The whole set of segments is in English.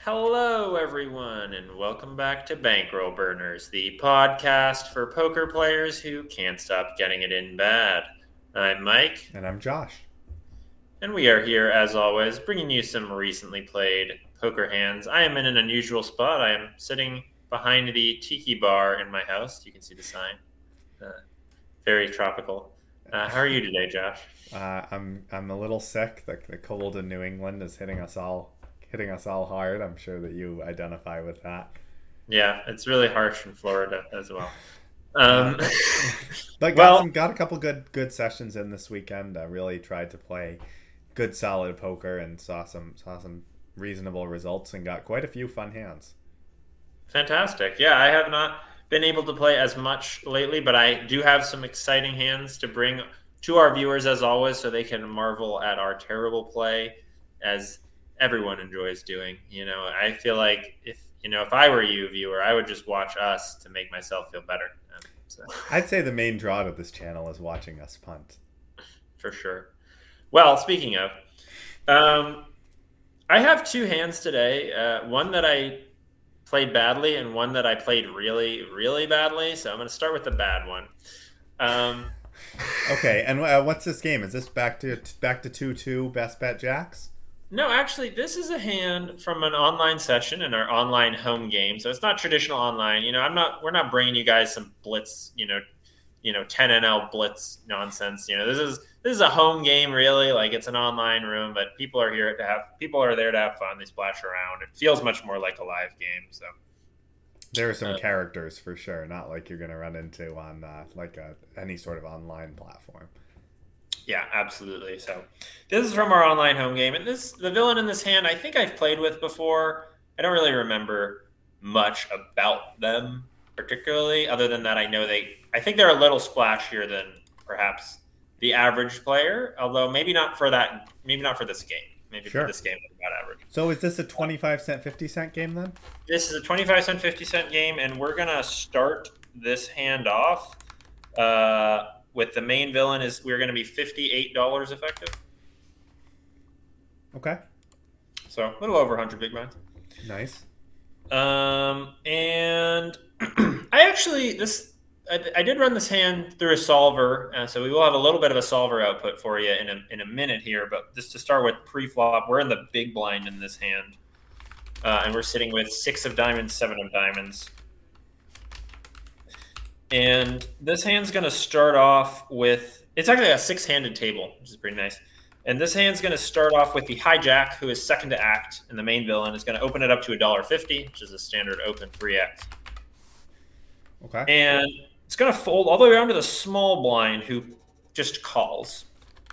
Hello, everyone, and welcome back to Bankroll Burners, the podcast for poker players who can't stop getting it in bad. I'm Mike, And I'm Josh. and we are here, as always, bringing you some recently played poker hands. I am in an unusual spot. I am sitting behind the tiki bar in my house. You can see the sign. Uh, Very tropical. How are you today, Josh? I'm a little sick. The cold in New England is hitting us all hard. I'm sure that you identify with that. Yeah, it's really harsh in Florida as well. Uh, Um, but got well, some got a couple good sessions in this weekend. I really tried to play good solid poker and saw some reasonable results and got quite a few fun hands. fantastic. Yeah, I have not been able to play as much lately, but I do have some exciting hands to bring to our viewers as always so they can marvel at our terrible play as everyone enjoys doing. I feel like if I were you, viewer, I would just watch us to make myself feel better. So I'd say the main draw to this channel is watching us punt. for sure. Well, speaking of, um, I have two hands today. One that I played badly and one that I played really, really badly. So I'm going to start with the bad one. Um, Okay, and what's this game? Is this back to 2-2 best bet jacks? no, actually, this is a hand from an online session in our online home game. So it's not traditional online. We're not bringing you guys some blitz, 10 NL blitz nonsense. This is a home game, really. Like it's an online room, but people are there to have fun. They splash around. It feels much more like a live game. So There are some uh, characters for sure, not like you're going to run into on any sort of online platform. yeah, absolutely. So this is from our online home game, and the villain in this hand I think I've played with before. I don't really remember much about them particularly, other than that I think they're a little splashier than perhaps the average player, although maybe not for this game. Maybe for Sure. this game they're about average. So is this a 25 cent, 50 cent game then? This is a 25 cent, 50 cent game, and we're gonna start this hand off with the main villain is we're gonna be $58 effective. Okay. So a little over 100 big blinds. Nice. And I actually I did run this hand through a solver, so we will have a little bit of a solver output for you in a minute here. But just to start with pre-flop, we're in the big blind in this hand, and we're sitting with 6 of diamonds, 7 of diamonds, and this hand's going to start off with it's actually a six-handed table, which is pretty nice. And this hand's going to start off with the hijack, who is second to act, and the main villain is going to open it up to $1.50, which is a standard open 3x. Okay. And it's going to fold all the way around to the small blind, who just calls.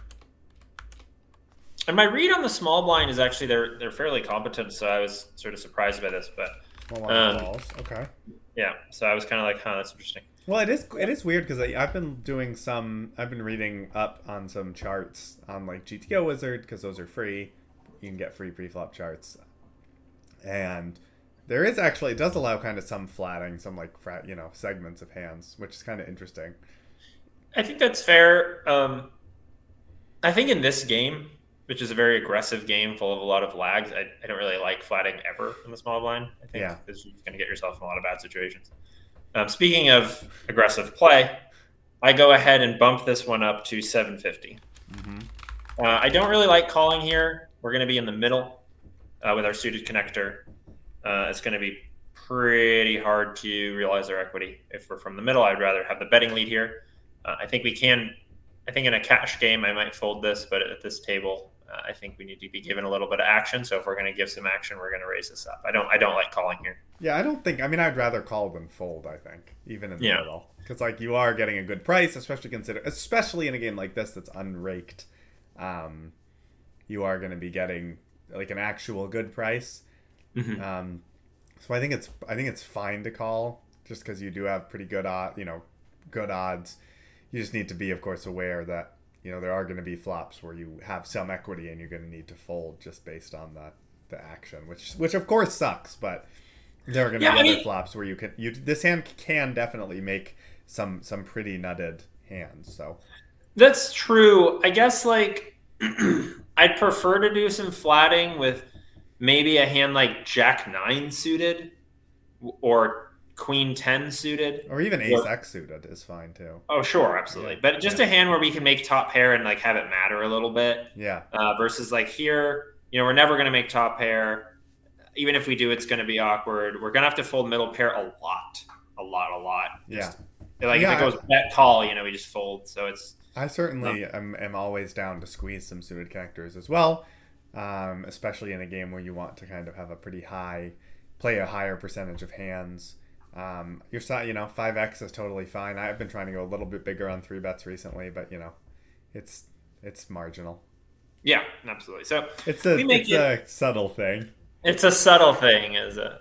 And my read on the small blind is actually they're fairly competent, so I was sort of surprised by this. But Small line calls. Okay. yeah, so I was kind of like, huh, that's interesting. Well, it is weird because I've been reading up on some charts on like GTO Wizard because those are free. You can get free pre-flop charts, and there is actually it does allow kind of some flatting, some like segments of hands, which is kind of interesting. I think that's fair. I think in this game, which is a very aggressive game full of a lot of lags, I don't really like flatting ever in the small blind. I think Yeah. because you're going to get yourself in a lot of bad situations. Speaking of aggressive play, I go ahead and bump this one up to 750. Mm-hmm. I don't really like calling here. We're going to be in the middle with our suited connector. It's going to be pretty hard to realize our equity. If we're from the middle, I'd rather have the betting lead here. I think we can. I think in a cash game, I might fold this, but at this table, I think we need to be given a little bit of action. So if we're going to give some action, we're going to raise this up. I don't like calling here. Yeah, I don't think. I mean, I'd rather call than fold. I think even in the Yeah. middle, because like you are getting a good price, especially in a game like this that's unraked. You are going to be getting like an actual good price. Mm-hmm. So I think it's fine to call just because you do have pretty good odds. You just need to be, of course, aware that there are going to be flops where you have some equity and you're going to need to fold just based on the action, which of course sucks, but there are going to Yeah, be I other mean, flops where this hand can definitely make some pretty nutted hands. So that's true. I guess like I'd prefer to do some flatting with maybe a hand like Jack 9 suited or Queen 10 suited. Or even Ace X suited is fine too. Oh, sure, absolutely. But just a hand where we can make top pair and like have it matter a little bit. Yeah. Versus like here, we're never going to make top pair. Even if we do, it's going to be awkward. We're going to have to fold middle pair a lot. Yeah. If it goes bet call, we just fold. So it's. I certainly am always down to squeeze some suited connectors as well, especially in a game where you want to kind of have play a higher percentage of hands. Your side, 5x is totally fine. I've been trying to go a little bit bigger on 3-bets recently, but it's marginal. Yeah, absolutely. So it's a subtle thing. It's a subtle thing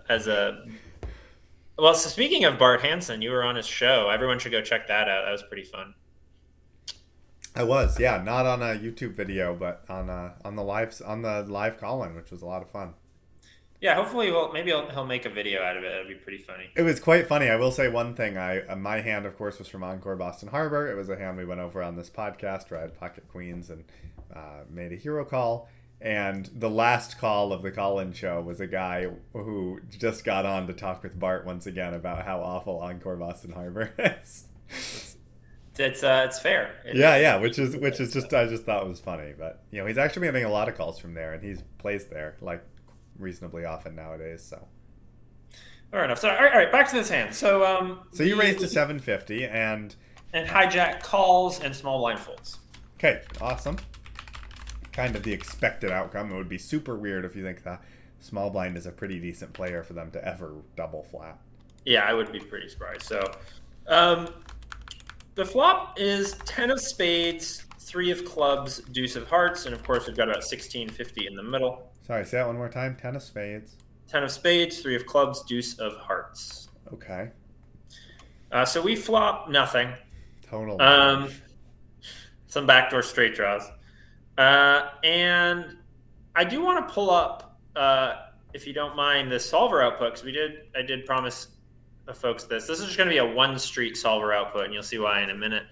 Well, so speaking of Bart Hansen, you were on his show. Everyone should go check that out. That was pretty fun. I was, yeah, not on a YouTube video, but on the live call-in, which was a lot of fun. Yeah, hopefully, he'll make a video out of it. It'll be pretty funny. It was quite funny. I will say one thing. My hand, of course, was from Encore Boston Harbor. It was a hand we went over on this podcast where I had pocket queens and made a hero call. And the last call of the call-in show was a guy who just got on to talk with Bart once again about how awful Encore Boston Harbor is. It's fair. Which is just I just thought it was funny. But he's actually getting a lot of calls from there, and he plays there like reasonably often nowadays. So fair enough. So all right, back to this hand. So you raised to 750 and hijack calls and small blind folds. Okay, awesome. Kind of the expected outcome. It would be super weird if you think that small blind is a pretty decent player for them to ever double flat. Yeah, I would be pretty surprised. So the flop is 10 of spades, 3 of clubs, deuce of hearts, and of course we've got about 1650 in the middle. Sorry, say that one more time. 10 of spades. 10 of spades, 3 of clubs, deuce of hearts. Okay. So we flop nothing. Total. Some backdoor straight draws. And I do want to pull up, if you don't mind, the solver output, because I did promise the folks this. This is just going to be a one street solver output, and you'll see why in a minute.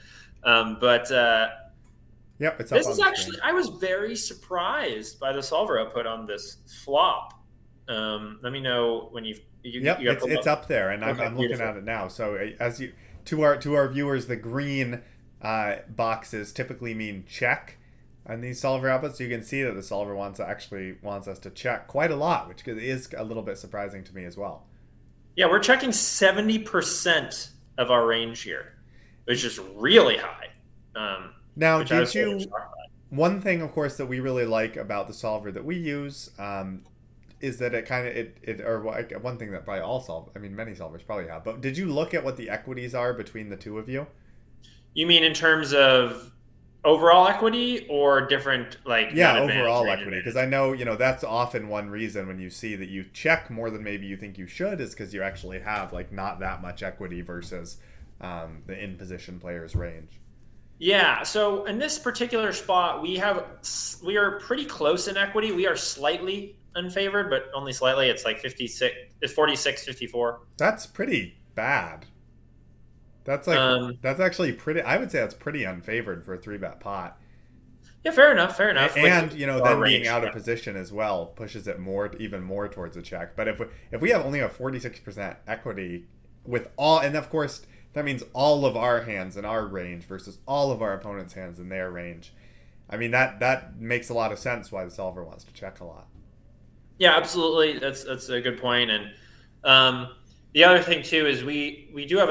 Yep, it's up. This is actually, I was very surprised by the solver output on this flop. Let me know when it's up there, and I'm looking at it now. So as to our viewers, the green boxes typically mean check on these solver outputs. So you can see that the solver wants us to check quite a lot, which is a little bit surprising to me as well. Yeah, we're checking 70% of our range here, which is really high. Now, one thing, of course, that we really like about the solver that we use is that one thing that probably many solvers probably have. But did you look at what the equities are between the two of you? You mean in terms of overall equity or different, overall equity? Because I know, that's often one reason when you see that you check more than maybe you think you should is because you actually have not that much equity versus the in position player's range. Yeah, so in this particular spot, we are pretty close in equity. We are slightly unfavored, but only slightly. It's like 46, 54. That's pretty bad. That's that's actually pretty. I would say that's pretty unfavored for a 3-bet pot. Yeah, fair enough. And then being out of position as well pushes it even more towards a check. But if we have only a 46% equity with all, and of course that means all of our hands in our range versus all of our opponent's hands in their range. I mean that makes a lot of sense why the solver wants to check a lot. Yeah, absolutely. That's a good point. And the other thing too is we do have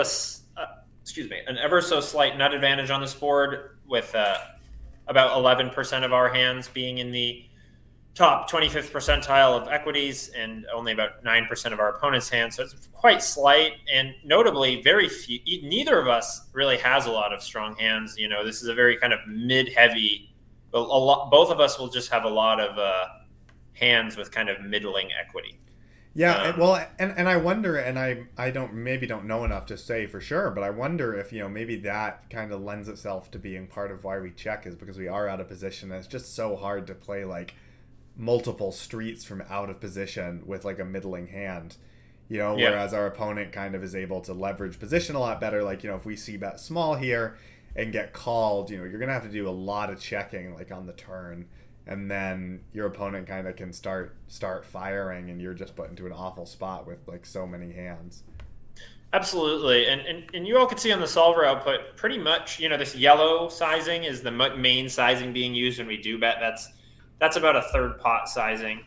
an ever so slight nut advantage on this board with about 11% of our hands being in the top 25th percentile of equities and only about 9% of our opponent's hands. So it's quite slight, and notably very few. Neither of us really has a lot of strong hands. This is a very kind of mid-heavy. Both of us will just have a lot of hands with kind of middling equity. Yeah, and I wonder, and I don't know enough to say for sure, but I wonder if maybe that kind of lends itself to being part of why we check is because we are out of position. And it's just so hard to play multiple streets from out of position with a middling hand, whereas our opponent kind of is able to leverage position a lot better. If we see bet small here and get called, you're gonna have to do a lot of checking on the turn. and then your opponent kind of can start firing, and you're just put into an awful spot with like so many hands. Absolutely, and you all can see on the solver output pretty much. This yellow sizing is the main sizing being used when we do bet. That's about a third pot sizing,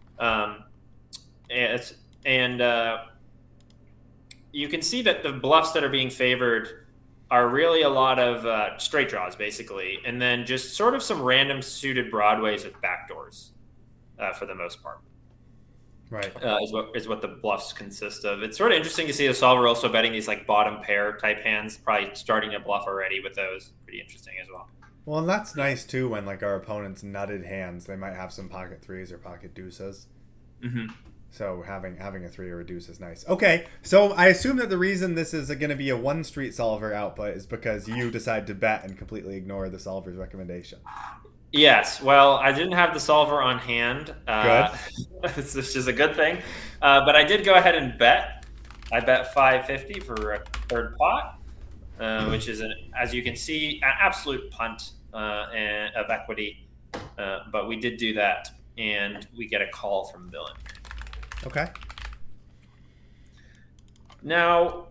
and you can see that the bluffs that are being favored are really a lot of straight draws, basically, and then just sort of some random suited broadways with backdoors for the most part. Right. Is what the bluffs consist of. It's sort of interesting to see the solver also betting these like bottom pair type hands, probably starting to bluff already with those. Pretty interesting as well. Well, and that's nice too when like our opponent's nutted hands, they might have some pocket threes or pocket deuces. Mm-hmm. So having a three or a deuce is nice. Okay, so I assume that the reason this is going to be a one street solver output is because you decide to bet and completely ignore the solver's recommendation. Yes. Well, I didn't have the solver on hand. Good. Which is a good thing. But I did go ahead and bet. I bet $5.50 for a third pot, which is, as you can see, an absolute punt of equity. But we did do that, and we get a call from Dylan. Okay. Now,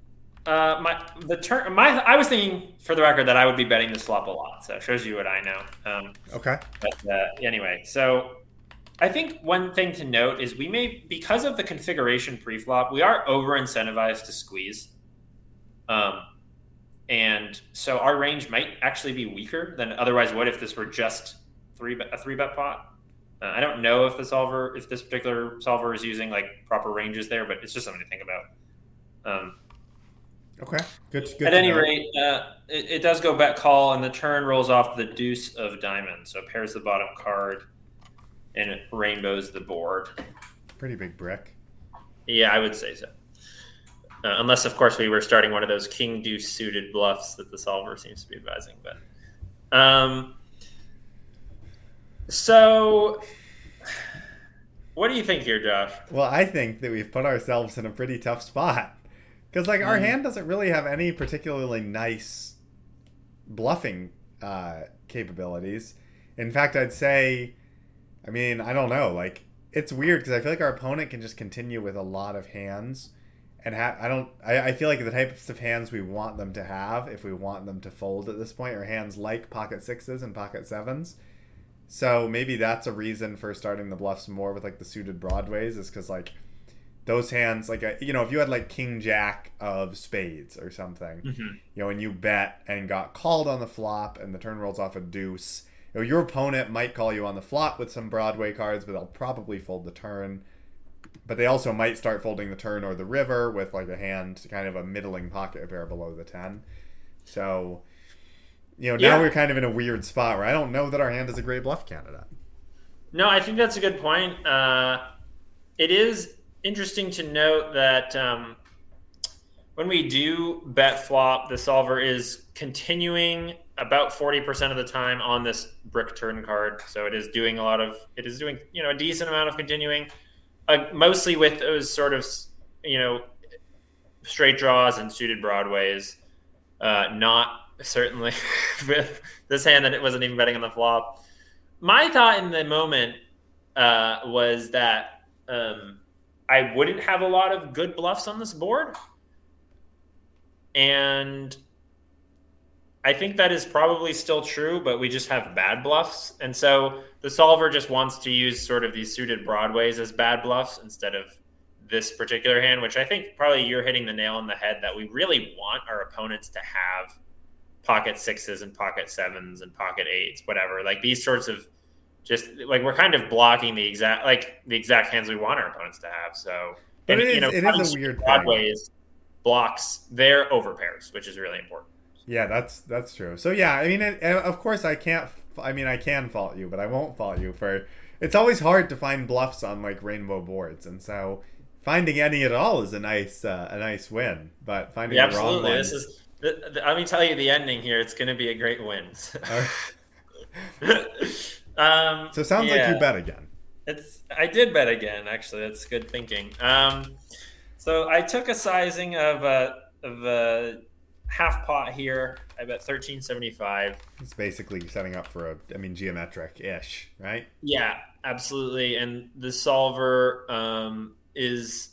I was thinking, for the record, that I would be betting this flop a lot. So it shows you what I know. Okay. But anyway, so I think one thing to note is because of the configuration pre-flop, we are over incentivized to squeeze. And so our range might actually be weaker than otherwise would if this were just a three bet pot. I don't know if this particular solver is using like proper ranges there, but it's just something to think about. Okay, good. At any rate, it does go bet call, and the turn rolls off the deuce of diamonds. So it pairs the bottom card, and it rainbows the board. Pretty big brick. Yeah, I would say so. Unless, of course, we were starting one of those king deuce suited bluffs that the solver seems to be advising. But so, what do you think here, Josh? Well, I think that we've put ourselves in a pretty tough spot. Because like our hand doesn't really have any particularly nice bluffing capabilities. In fact, I'd say, I mean, I don't know. Like it's weird because I feel like our opponent can just continue with a lot of hands, and I feel like the types of hands we want them to have, if we want them to fold at this point, are hands like pocket sixes and pocket sevens. So maybe that's a reason for starting the bluffs more with like the suited broadways, is because like those hands, like if you had like king jack of spades or something, and you bet and got called on the flop and the turn rolls off a deuce, your opponent might call you on the flop with some Broadway cards, but they'll probably fold the turn. But they also might start folding the turn or the river with like a hand, kind of a middling pocket pair below the 10. So, now we're kind of in a weird spot where I don't know that our hand is a great bluff candidate. No, I think that's a good point. It is interesting to note that when we do bet flop, the solver is continuing about 40% of the time on this brick turn card. So it is doing a decent amount of continuing, mostly with those sort of, straight draws and suited broadways, not certainly with this hand that it wasn't even betting on the flop. My thought in the moment was that I wouldn't have a lot of good bluffs on this board. And I think that is probably still true, but we just have bad bluffs. And so the solver just wants to use sort of these suited broadways as bad bluffs instead of this particular hand, which I think probably you're hitting the nail on the head, that we really want our opponents to have pocket sixes and pocket sevens and pocket eights, whatever. Like these sorts of, just like we're kind of blocking the exact hands we want our opponents to have. So, but it is a weird broadways blocks their overpairs, which is really important. Yeah, that's true. So yeah, I mean, of course I can fault you, but I won't fault you for. It's always hard to find bluffs on like rainbow boards, and so finding any at all is a nice win. But finding the wrong one. Let me tell you the ending here. It's going to be a great win. So it sounds like you bet again. I did bet again, actually. That's good thinking. So I took a sizing of half pot here. I bet 1375. It's basically setting up for geometric-ish, right? Yeah, absolutely. And the solver is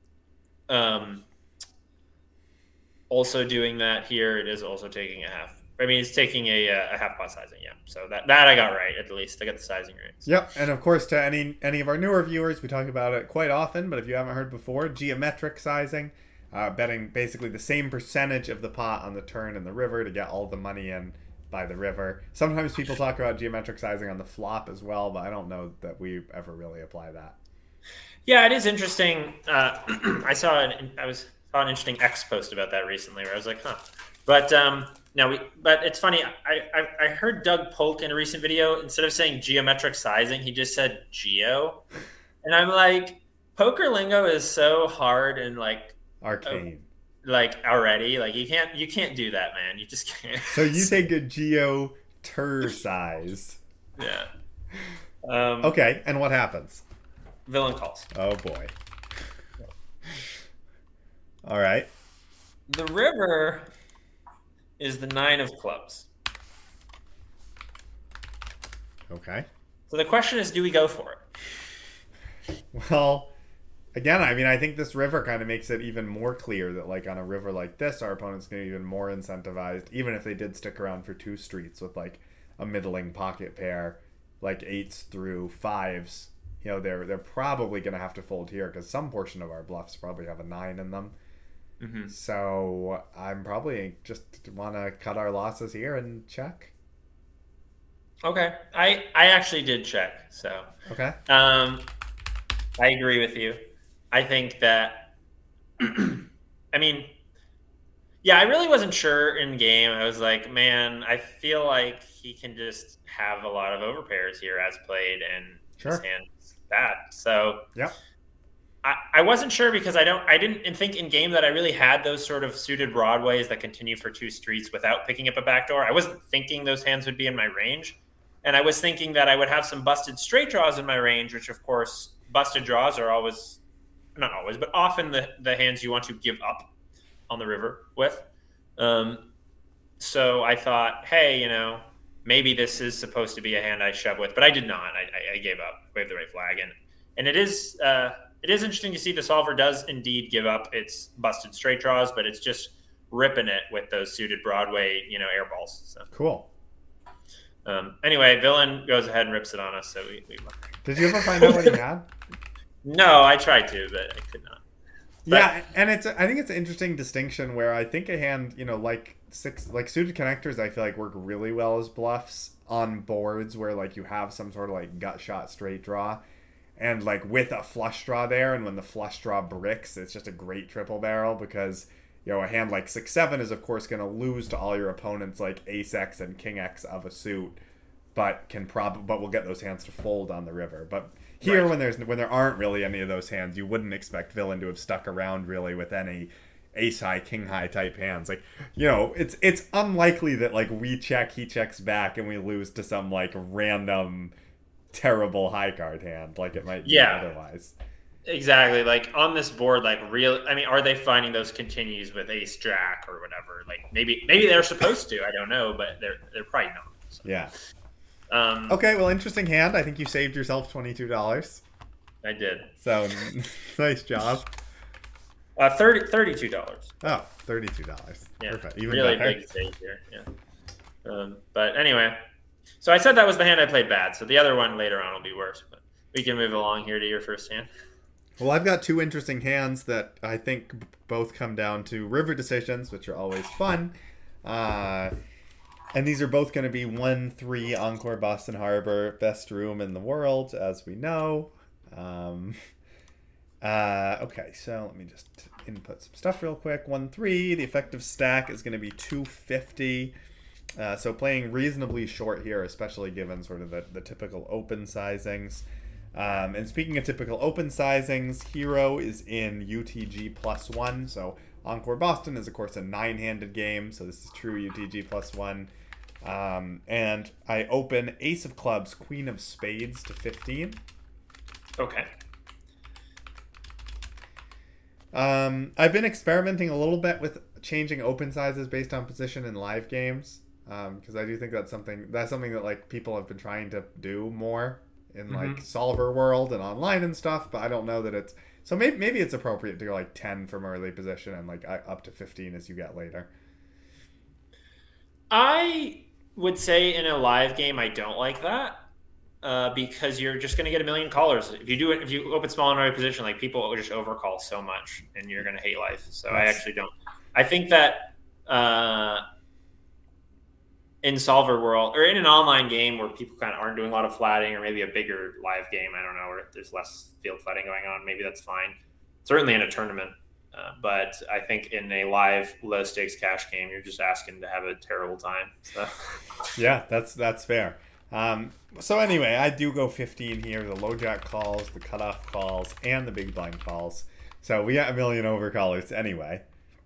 also doing that here. It is also taking a half. It's taking a half pot sizing. Yeah. So that I got right at least. I got the sizing right. So. Yep. And of course, to any of our newer viewers, we talk about it quite often. But if you haven't heard before, geometric sizing, betting basically the same percentage of the pot on the turn in the river to get all the money in by the river. Sometimes people talk about geometric sizing on the flop as well, but I don't know that we ever really apply that. Yeah, it is interesting. I saw an interesting X post about that recently, where I was like, huh. But but it's funny. I heard Doug Polk in a recent video, instead of saying geometric sizing, he just said geo, and I'm like, poker lingo is so hard and like arcane. Already, like you can't do that, man. You just can't. So you take a geo-tur size. Yeah. Okay, and what happens? Villain calls. Oh boy. All right. The river is the 9 of clubs. Okay. So the question is, do we go for it? Well, again, I think this river kind of makes it even more clear that, like, on a river like this, our opponent's going to be even more incentivized, even if they did stick around for 2 streets with, like, a middling pocket pair, like 8s through 5s. You know, they're probably going to have to fold here because some portion of our bluffs probably have a 9 in them. Mm-hmm. So I'm probably just want to cut our losses here and check. Okay. I actually did check. So okay. I agree with you. I think that I really wasn't sure in game. I was like, man, I feel like he can just have a lot of overpairs here as played, and his hand's bad. So yeah. I wasn't sure because I didn't think in game that I really had those sort of suited broadways that continue for 2 streets without picking up a backdoor. I wasn't thinking those hands would be in my range. And I was thinking that I would have some busted straight draws in my range, which of course busted draws are always, not always, but often the hands you want to give up on the river with. So I thought, hey, maybe this is supposed to be a hand I shove with, but I did not. I gave up, waved the right flag. And it is interesting to see the solver does indeed give up its busted straight draws, but it's just ripping it with those suited Broadway, air balls. So. Cool. Anyway, villain goes ahead and rips it on us. So we Did you ever find out what he had? No, I tried to, but I could not. But, yeah, and I think it's an interesting distinction where I think a hand, like suited connectors, I feel like work really well as bluffs on boards where like you have some sort of like gut shot straight draw. And like with a flush draw there, and when the flush draw bricks, it's just a great triple barrel because a hand like 6-7 is of course going to lose to all your opponents like Ace X and King X of a suit, but will get those hands to fold on the river. But here, right. when there aren't really any of those hands, you wouldn't expect villain to have stuck around really with any Ace High, King High type hands. Like it's unlikely that like we check, he checks back, and we lose to some like random terrible high card hand like it might be otherwise. Exactly. Like on this board, like are they finding those continues with Ace Jack or whatever? Like maybe they're supposed to. I don't know, but they're probably not. So. Yeah. Okay. Well, interesting hand. I think you saved yourself $22. I did. So nice job. $32. Oh, $32. Yeah. Perfect. Even really better. Big save here. Yeah. But anyway. So I said that was the hand I played bad. So the other one later on will be worse. But we can move along here to your first hand. Well, I've got 2 interesting hands that I think both come down to river decisions, which are always fun. And these are both going to be 1-3 Encore Boston Harbor, best room in the world, as we know. Okay, so let me just input some stuff real quick. 1-3, the effective stack is going to be 250. So playing reasonably short here, especially given sort of the typical open sizings. And speaking of typical open sizings, Hero is in UTG +1. So Encore Boston is, of course, a 9-handed game. So this is true UTG +1. And I open Ace of Clubs, Queen of Spades to 15. Okay. I've been experimenting a little bit with changing open sizes based on position in live games, because I do think that's something that like people have been trying to do more in like Hmm. solver world and online and stuff. But I don't know that it's so. Maybe it's appropriate to go like 10 from early position and like up to 15 as you get later. I would say in a live game, I don't like that because you're just going to get a million callers. If you do it, if you open small and right position, like people will just overcall so much, and you're going to hate life. So I That's actually don't. I think that uh, in solver world or in an online game where people kind of aren't doing a lot of flatting, or maybe a bigger live game, I don't know, where there's less field flatting going on, maybe that's fine. Certainly in a tournament. But I think in a live low stakes cash game, you're just asking to have a terrible time. So. yeah, that's fair. So anyway, I do go 15 here. The low jack calls, the cutoff calls, and the big blind calls. So we got a million overcallers anyway.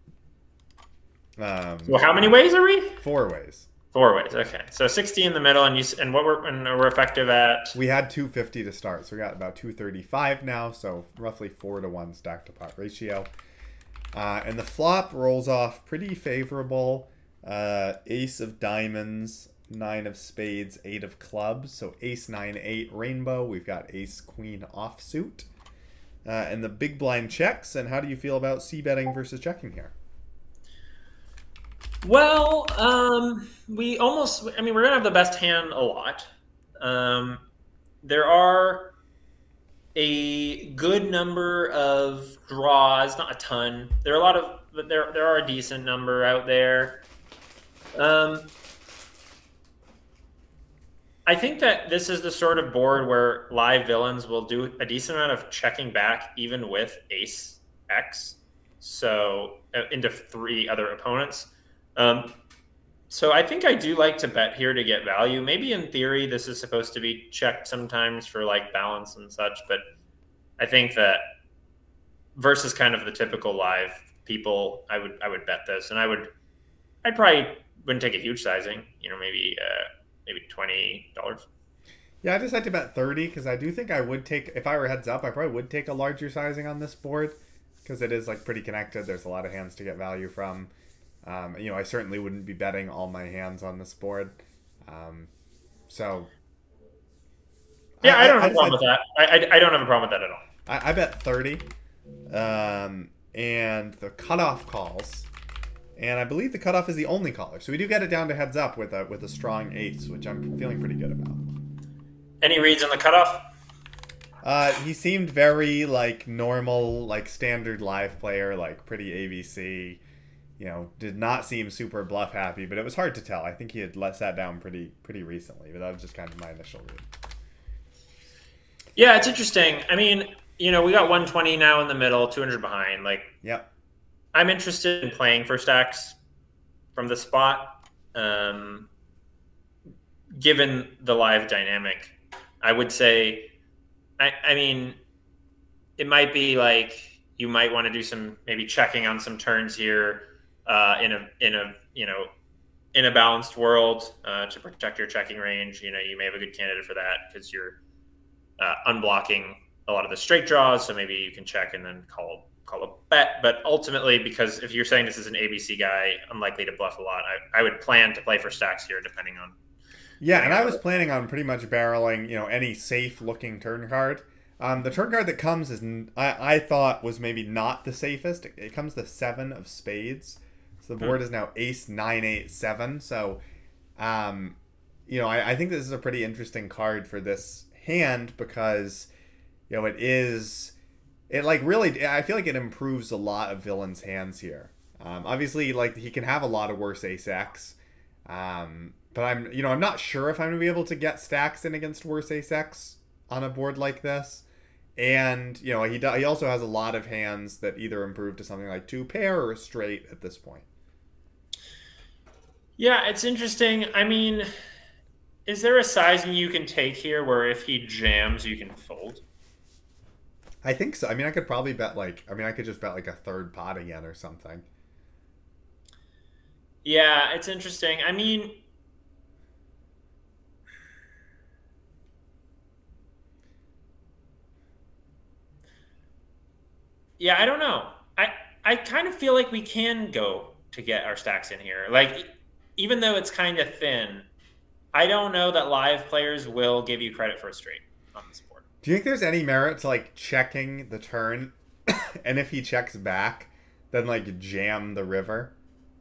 Well, how many ways are we? Four ways. Four ways. Okay, so 60 in the middle, and we're effective at. We had 250 to start, so we got about 235 now. So roughly 4-to-1 stack to pot ratio. And the flop rolls off pretty favorable. Ace of diamonds, 9 of spades, 8 of clubs. So ace 9 8 rainbow. We've got ace queen offsuit. And the big blind checks. And how do you feel about c-betting versus checking here? Well, we almost. I mean, we're gonna have the best hand a lot. There are a good number of draws, not a ton. There are a lot of, but there are a decent number out there. I think that this is the sort of board where live villains will do a decent amount of checking back, even with ace X, so into 3 other opponents. Um, so I think I do like to bet here to get value. Maybe in theory this is supposed to be checked sometimes for like balance and such, but I think that versus kind of the typical live people, I would bet this, and I'd probably wouldn't take a huge sizing. Maybe $20. Yeah, I decided to bet 30 because I do think I would take, if I were heads up, I probably would take a larger sizing on this board because it is like pretty connected. There's a lot of hands to get value from. I certainly wouldn't be betting all my hands on this board. So Yeah, I don't have a problem with that. I don't have a problem with that at all. I bet 30. And the cutoff calls. And I believe the cutoff is the only caller. So we do get it down to heads up with a strong ace, which I'm feeling pretty good about. Any reads on the cutoff? He seemed very like normal, like standard live player, like pretty ABC. Did not seem super bluff happy, but it was hard to tell. I think he had let that down pretty recently, but that was just kind of my initial read. Yeah, it's interesting. I mean, we got 120 now in the middle, 200 behind. Like, Yep. I'm interested in playing for stacks from the spot. Given the live dynamic, I would say, I mean, it might be like you might want to do some maybe checking on some turns here in a balanced world to protect your checking range. You may have a good candidate for that because you're unblocking a lot of the straight draws. So maybe you can check and then call a bet. But ultimately, because if you're saying this is an ABC guy, unlikely to bluff a lot, I would plan to play for stacks here depending on. Yeah, and I was planning on pretty much barreling, any safe-looking turn card. The turn card that comes is, I thought, was maybe not the safest. It comes the 7 of spades. So the board is now ace 9 8 7. So, I think this is a pretty interesting card for this hand because, it like really, I feel like it improves a lot of villains' hands here. Obviously, like he can have a lot of worse ace X. But I'm not sure if I'm going to be able to get stacks in against worse ace X on a board like this. And, he also has a lot of hands that either improve to something like 2 pair or a straight at this point. Yeah, it's interesting. I mean, is there a sizing you can take here where if he jams, you can fold? I think so. I mean, I could probably bet I could just bet like a third pot again or something. Yeah, it's interesting. I mean, yeah, I don't know. I kind of feel like we can go to get our stacks in here. Like, even though it's kind of thin, I don't know that live players will give you credit for a straight on this board. Do you think there's any merit to like checking the turn, and if he checks back, then like jam the river?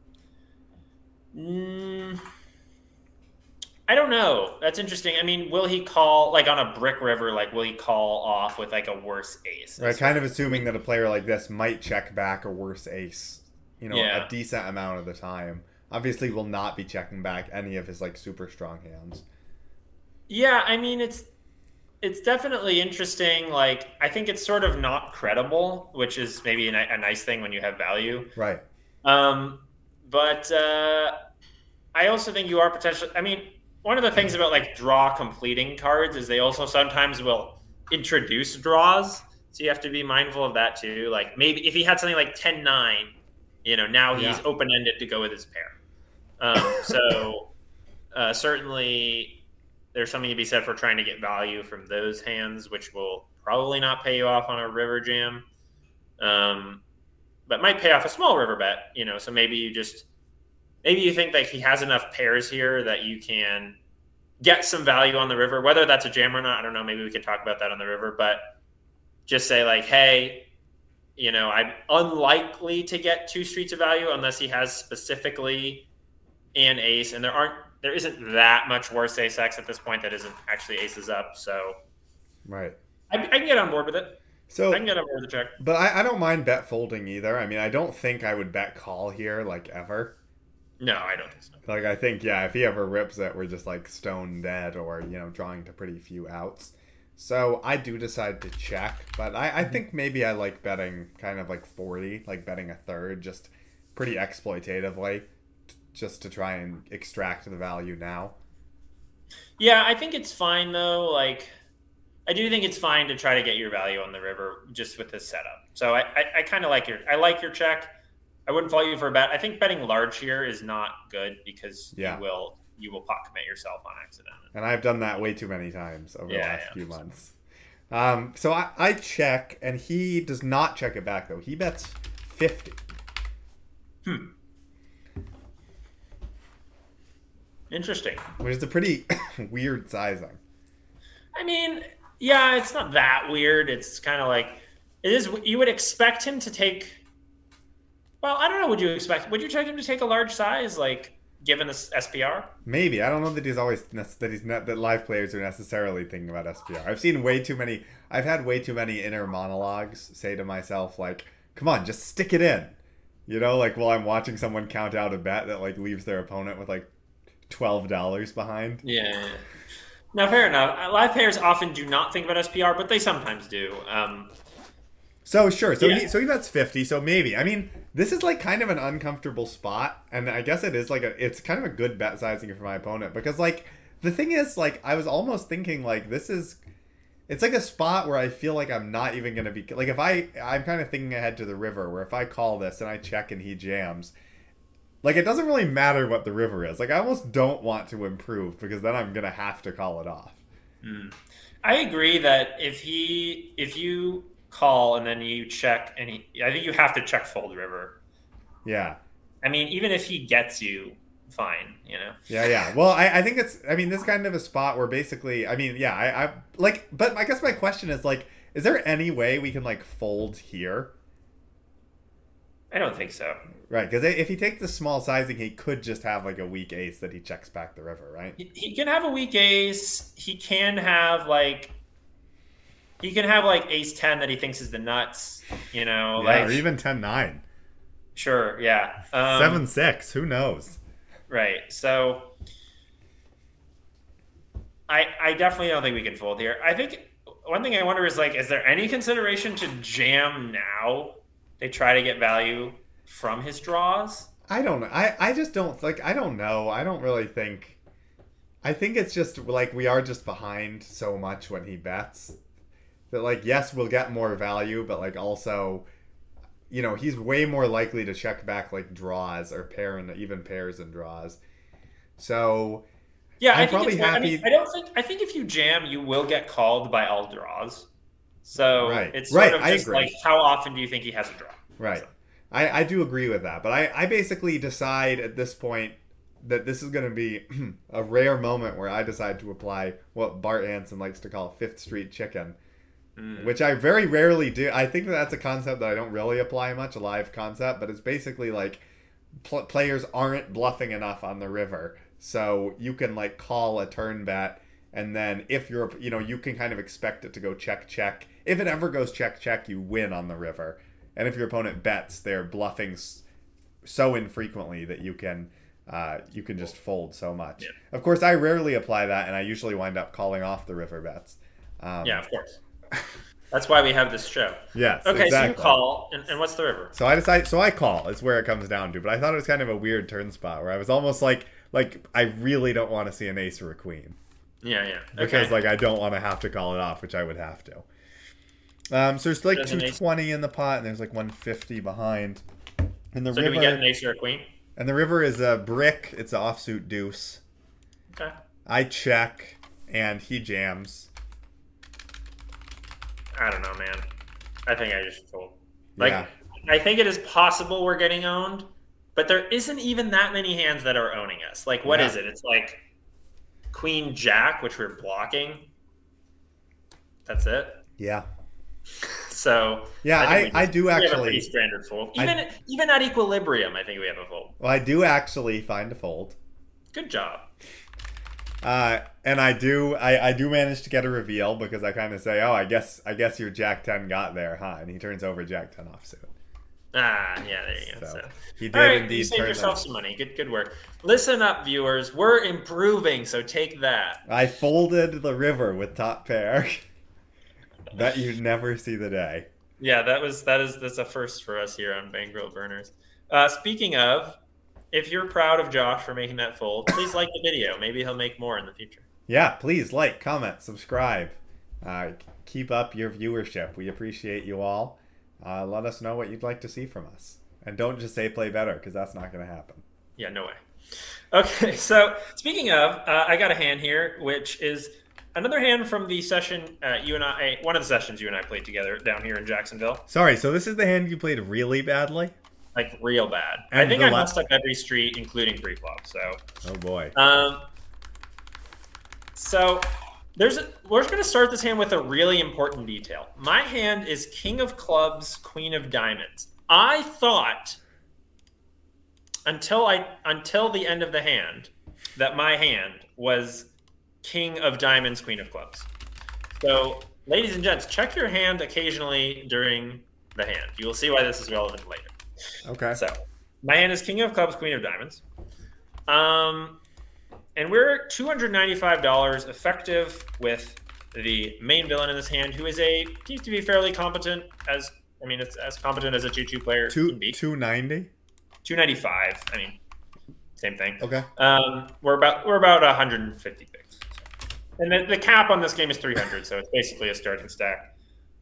I don't know. That's interesting. I mean, will he call, like on a brick river, like will he call off with like a worse ace? Right, kind of assuming that a player like this might check back a worse ace, a decent amount of the time. Obviously will not be checking back any of his like super strong hands. Yeah, I mean it's definitely interesting. Like, I think it's sort of not credible, which is maybe a nice thing when you have value. Right. But I also think you are potentially, I mean, one of the things about like draw completing cards is they also sometimes will introduce draws. So you have to be mindful of that too. Like, maybe if he had something like 10-9, now he's open-ended to go with his pair. Certainly there's something to be said for trying to get value from those hands, which will probably not pay you off on a river jam. But might pay off a small river bet, so maybe you think that he has enough pairs here that you can get some value on the river, whether that's a jam or not. I don't know. Maybe we can talk about that on the river, but just say like, hey, I'm unlikely to get 2 streets of value unless he has specifically an ace, and there isn't that much worse ace X at this point that isn't actually aces up. So right, I can get on board with it. So I can get on board with the check. But I don't mind bet folding either. I mean, I don't think I would bet call here like ever. No, I don't think so. Like, I think, if he ever rips it, we're just like stone dead or, drawing to pretty few outs. So I do decide to check, but I think maybe I like betting kind of like 40, like betting a third, just pretty exploitatively, just to try and extract the value now. Yeah, I think it's fine though. Like, I do think it's fine to try to get your value on the river just with this setup. So I kind of like your check. I wouldn't fault you for a bet. I think betting large here is not good because you will pot commit yourself on accident. And I've done that way too many times over the last few months. So I check, and he does not check it back though. He bets 50. Interesting. Which is a pretty weird sizing. I mean, yeah, it's not that weird. It's kind of like it is. You would expect him to take. Well, I don't know. Would you expect him to take a large size, like given this SPR? Maybe. I don't know that that live players are necessarily thinking about SPR. I've had way too many inner monologues say to myself, like, come on, just stick it in. Like while I'm watching someone count out a bet that like leaves their opponent with like $12 behind. Yeah. Now, fair enough. Live players often do not think about SPR, but they sometimes do. So sure. So he bets 50. So maybe. I mean, this is like kind of an uncomfortable spot, and I guess it is like it's kind of a good bet sizing for my opponent because like the thing is like I was almost thinking like it's like a spot where I feel like I'm not even gonna be like if I'm kind of thinking ahead to the river where if I call this and I check and he jams, like it doesn't really matter what the river is. Like I almost don't want to improve because then I'm gonna have to call it off. I agree that if you call and then you check and I think you have to check fold river. Yeah. I mean, even if he gets you, fine, Yeah. Well, I think this is kind of a spot where basically, I like, but I guess my question is like, is there any way we can like fold here? I don't think so. Right, because if he takes the small sizing, he could just have like a weak ace that he checks back the river, right? He can have a weak ace. He can have like ace 10 that he thinks is the nuts, or even 10-9. Sure, yeah. 7-6, who knows? Right. So I definitely don't think we can fold here. I think one thing I wonder is like, is there any consideration to jam now? They try to get value from his draws. I don't know. I just don't like. I don't know. I don't really think. I think it's just like we are just behind so much when he bets that like yes we'll get more value, but like also, he's way more likely to check back like draws or even pairs and draws. So yeah, I'm probably happy. I think if you jam, you will get called by all draws. So it's sort of just like how often do you think he has a draw? Right. I do agree with that, but I basically decide at this point that this is going to be a rare moment where I decide to apply what Bart Hansen likes to call Fifth Street chicken, which I very rarely do. I think that's a concept that I don't really apply much, a live concept, but it's basically like players aren't bluffing enough on the river, so you can like call a turn bet, and then if you're, you can kind of expect it to go check, check. If it ever goes check, check, you win on the river. And if your opponent bets, they're bluffing so infrequently that you can just fold so much. Yeah. Of course, I rarely apply that, and I usually wind up calling off the river bets. Yeah, of course. That's why we have this show. Yes. Okay, exactly. so you call, and what's the river? So I call. It's where it comes down to. But I thought it was kind of a weird turn spot where I was almost like I really don't want to see an ace or a queen. Yeah. Okay. Because I don't want to have to call it off, which I would have to. So there's like 220 in the pot, and there's like 150 behind. And the river, do we get an ace or a queen? And the river is a brick. It's an offsuit deuce. Okay. I check, and he jams. I don't know, man. I think I just fold. Yeah. I think it is possible we're getting owned, but there isn't even that many hands that are owning us. Like, what is it? It's like Queen Jack, which we're blocking. That's it. Yeah. So yeah, I do actually. We have a pretty standard fold. Even at equilibrium, I think we have a fold. Well, I do actually find a fold. Good job. And I do manage to get a reveal because I kind of say, oh, I guess your Jack 10 got there, huh? And he turns over Jack 10 offsuit. Yeah, there you go. So he did indeed. You saved yourself some money. Good work. Listen up, viewers. We're improving, so take that. I folded the river with top pair. Bet you'd never see the day. Yeah, that's a first for us here on Bang Grill Burners. Speaking of, if you're proud of Josh for making that fold, please like the video. Maybe he'll make more in the future. Yeah, please like, comment, subscribe. Keep up your viewership. We appreciate you all. Let us know what you'd like to see from us. And don't just say play better, because that's not going to happen. Yeah, no way. Okay, so speaking of, I got a hand here, which is another hand from the session one of the sessions you and I played together down here in Jacksonville. Sorry, so this is the hand you played really badly? Like, real bad. And I think I messed up every street, including pre-flop, so. Oh, boy. So we're going to start this hand with a really important detail. My hand is King of Clubs, Queen of Diamonds. I thought, until the end of the hand, that my hand was King of Diamonds, Queen of Clubs. So, ladies and gents, check your hand occasionally during the hand. You will see why this is relevant later. Okay. So, my hand is King of Clubs, Queen of Diamonds. And we're $295 effective with the main villain in this hand, who seems to be fairly competent, it's as competent as a 2-2 player can be. 290? 295. I mean, same thing. Okay. We're about 150 picks. And the cap on this game is 300, so it's basically a starting stack.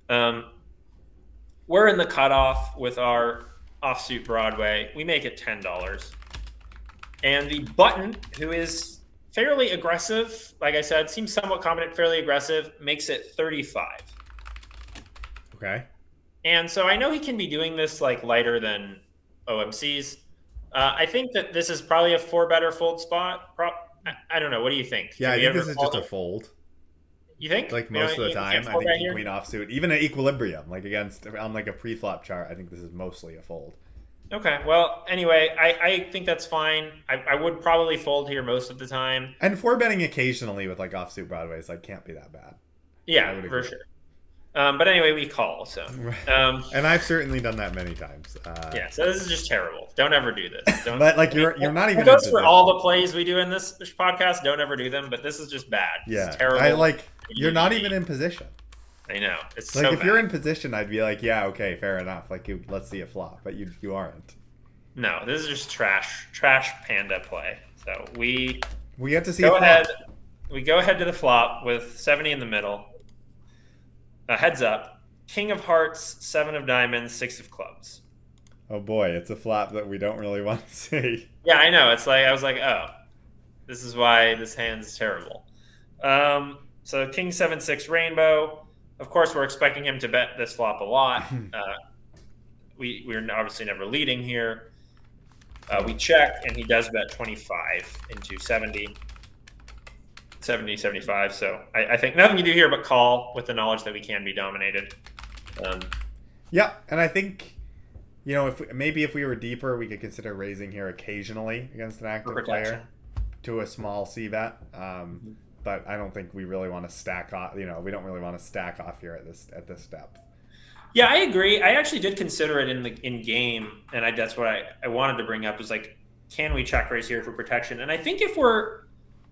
We're in the cutoff with our offsuit Broadway. We make it $10. And the button, who is fairly aggressive, like I said, seems somewhat competent, fairly aggressive, makes it 35. Okay. And so I know he can be doing this like lighter than OMC's. I think that this is probably a 4-better fold spot. I don't know. What do you think? Yeah, I think this is just a fold. You think? Like most of the time, I think queen offsuit, even at equilibrium, like on like a pre-flop chart, I think this is mostly a fold. Okay. Well, anyway, I think that's fine. I would probably fold here most of the time. And 4-betting occasionally with like offsuit Broadways, like can't be that bad. Yeah, for sure. But anyway, we call. So. And I've certainly done that many times. Yeah. So this is just terrible. Don't ever do this. But like you're not even. It goes for all the plays we do in this podcast. Don't ever do them. But this is just bad. Yeah. It's terrible. You're not even in position. I know. It's like so if bad. You're in position, I'd be like, yeah, okay, fair enough. Like let's see it flop, but you aren't. No, this is just trash panda play. So we get to see. We go ahead to the flop with 70 in the middle. Heads up, King of Hearts, 7 of Diamonds, 6 of Clubs. Oh boy, it's a flop that we don't really want to see. Yeah, I know. It's like I was like, oh, this is why this hand's terrible. So King 7-6 Rainbow. Of course, we're expecting him to bet this flop a lot. we're obviously never leading here. We check, and he does bet 25 into 70, 75. So I think nothing you do here but call with the knowledge that we can be dominated. Yeah, and I think, if we were deeper, we could consider raising here occasionally against an active player to a small C bet. But I don't think we really want to stack off. We don't really want to stack off here at this depth. Yeah, I agree. I actually did consider it in game, and that's what I wanted to bring up is like, can we check raise here for protection? And I think if we're,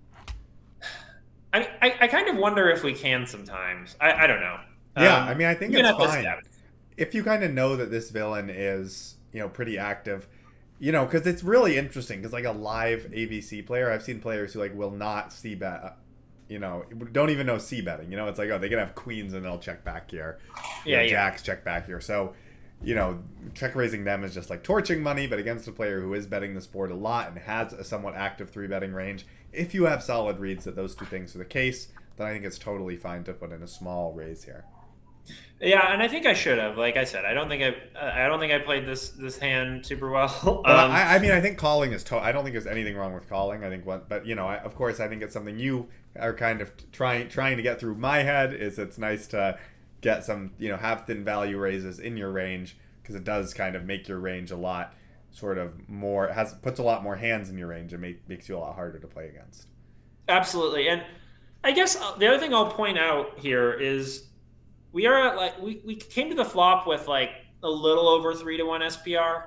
I kind of wonder if we can sometimes. I don't know. Yeah, I think it's fine if you kind of know that this villain is pretty active. Because it's really interesting. Because like a live ABC player, I've seen players who like will not C bet. Don't even know C betting. It's like, oh, they can have queens and they'll check back here. Jacks check back here. So, check raising them is just like torching money, but against a player who is betting this board a lot and has a somewhat active 3-betting range, if you have solid reads that those two things are the case, then I think it's totally fine to put in a small raise here. Yeah, and I think I should have. Like I said, I don't think I played this hand super well. But I think calling is. I don't think there's anything wrong with calling. I think of course, I think it's something you are kind of trying to get through my head. Is it's nice to get some have thin value raises in your range because it does kind of make your range a lot sort of more puts a lot more hands in your range and makes you a lot harder to play against. Absolutely, and I guess the other thing I'll point out here is. We are at we came to the flop with like a little over 3-1 SPR.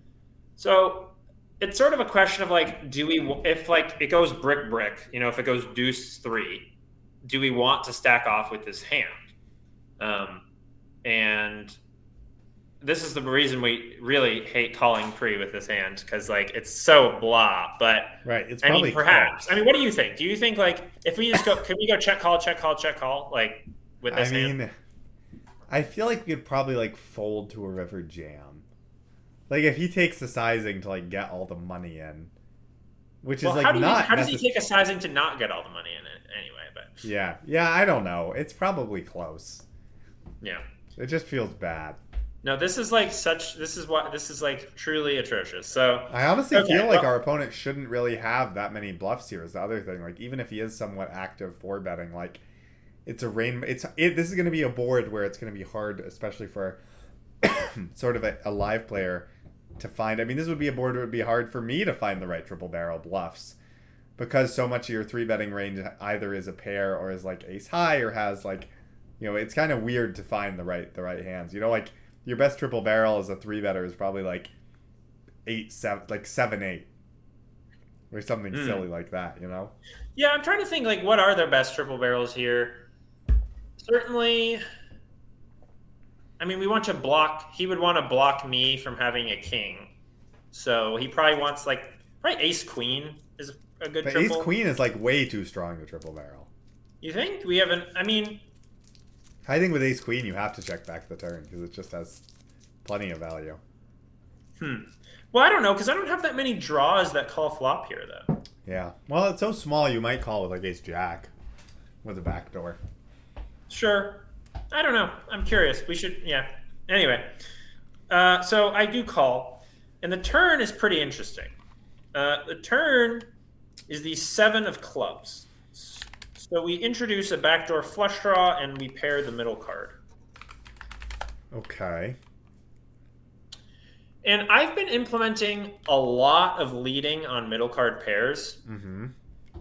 So it's sort of a question of like, if like it goes brick, if it goes deuce 3, do we want to stack off with this hand? And this is the reason we really hate calling pre with this hand because like it's so blah. But right, it's probably perhaps. Close. What do you think? Do you think like if we just go, can we go check call like with this hand? I feel like we could probably like fold to a river jam. Like if he takes the sizing to like get all the money in, which is like how does he take a sizing to not get all the money in it anyway? But yeah, I don't know. It's probably close. Yeah, it just feels bad. No, this is like truly atrocious. So I honestly feel like our opponent shouldn't really have that many bluffs here. Is the other thing. Like even if he is somewhat active for betting, like. It's a rain. This is going to be a board where it's going to be hard, especially for sort of a live player to find. This would be a board where it would be hard for me to find the right triple barrel bluffs because so much of your 3-betting range either is a pair or is like ace high or has like, it's kind of weird to find the right hands. Like your best triple barrel as a 3-better is probably like 7-8 or something silly like that. Yeah, I'm trying to think like what are their best triple barrels here. Certainly, we want to block. He would want to block me from having a king, so he probably wants probably ace queen is a good. But triple. Ace queen is like way too strong to triple barrel. You think we haven't? I think with ace queen you have to check back the turn because it just has plenty of value. Well, I don't know because I don't have that many draws that call flop here though. Yeah. Well, it's so small you might call with like ace jack with a backdoor. Sure. I don't know. I'm curious. We should, yeah. Anyway, so I do call. And the turn is pretty interesting. The turn is the 7 of clubs. So we introduce a backdoor flush draw, and we pair the middle card. Okay. And I've been implementing a lot of leading on middle card pairs. Mm-hmm.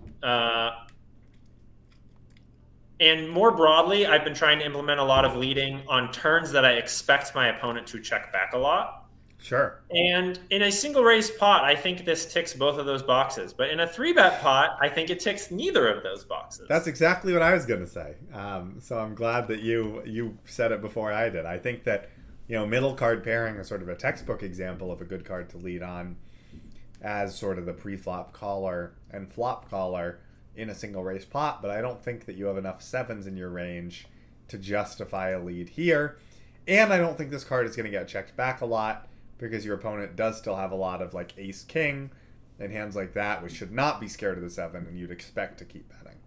And more broadly, I've been trying to implement a lot of leading on turns that I expect my opponent to check back a lot. Sure. And in a single raise pot, I think this ticks both of those boxes. But in a 3-bet pot, I think it ticks neither of those boxes. That's exactly what I was going to say. So I'm glad that you said it before I did. I think that middle card pairing is sort of a textbook example of a good card to lead on as sort of the pre-flop caller and flop caller in a single raise pot, but I don't think that you have enough 7s in your range to justify a lead here. And I don't think this card is going to get checked back a lot because your opponent does still have a lot of like ace king and hands like that, which should not be scared of the 7 and you'd expect to keep betting.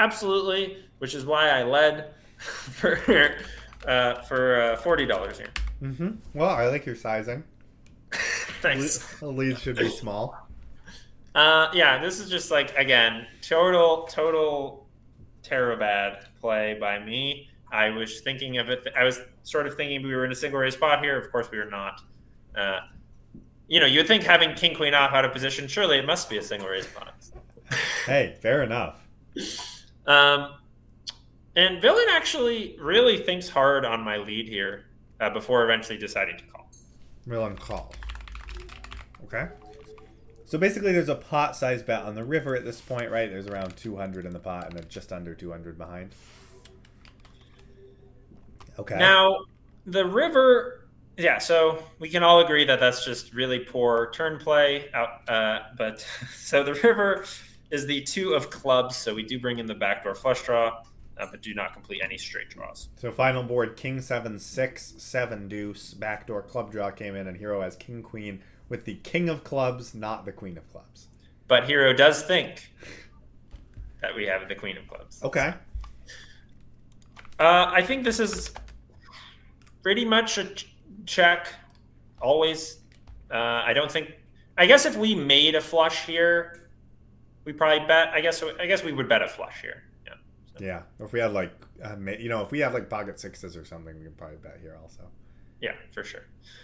Absolutely, which is why I led for $40 here. Well, I like your sizing. Thanks. The lead should be small. Yeah, this is just like, again, total terror bad play by me. I was thinking of it. I was sort of thinking we were in a single raise spot here. Of course, we were not. You'd think having king queen off out of position, surely it must be a single raise spot. Hey, fair enough. And Villain actually really thinks hard on my lead here before eventually deciding to call. Villain call. Okay. So basically, there's a pot-sized bet on the river at this point, right? There's around 200 in the pot, and then just under 200 behind. Okay. Now, the river, yeah, so we can all agree that that's just really poor turn play. But so the river is the 2 of clubs, so we do bring in the backdoor flush draw, but do not complete any straight draws. So final board, king 7, 6, 7 deuce, backdoor club draw came in, and Hero has king queen with the king of clubs, not the queen of clubs. But Hero does think that we have the queen of clubs. Okay. I think this is pretty much a check, always. I don't think. I guess if we made a flush here, we probably bet. I guess we would bet a flush here. Yeah. So. Yeah. If we had like, if we had like pocket sixes or something, we could probably bet here also. Yeah, for sure.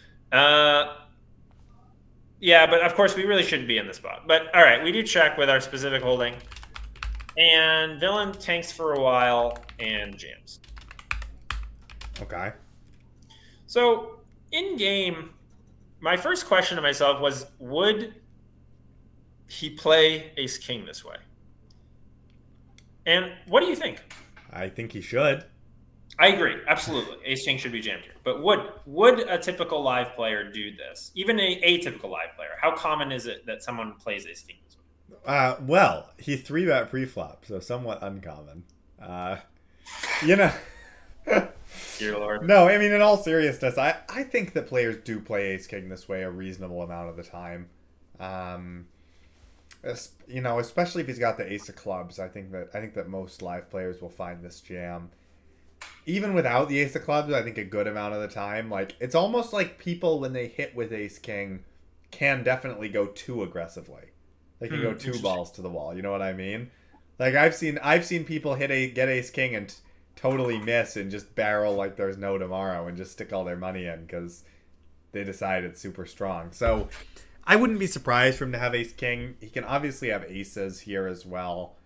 Yeah, but of course we really shouldn't be in this spot. But all right, we do check with our specific holding, and Villain tanks for a while and jams. Okay. So, in game, my first question to myself was, would he play ace-king this way? And what do you think? I think he should. I agree. Absolutely. Ace-king should be jammed here. But would a typical live player do this? Even an atypical live player? How common is it that someone plays ace-king this way? Well, he 3-bet pre-flop, so somewhat uncommon. Dear Lord. No, I mean, in all seriousness, I think that players do play ace-king this way a reasonable amount of the time. Especially if he's got the ace of clubs. I think that most live players will find this jam. Even without the ace of clubs, I think a good amount of the time. Like, it's almost like people, when they hit with ace-king, can definitely go too aggressively. They can go 2 balls to the wall. You know what I mean? Like, I've seen people get ace-king and totally miss and just barrel like there's no tomorrow and just stick all their money in because they decide it's super strong. So I wouldn't be surprised for him to have ace-king. He can obviously have aces here as well.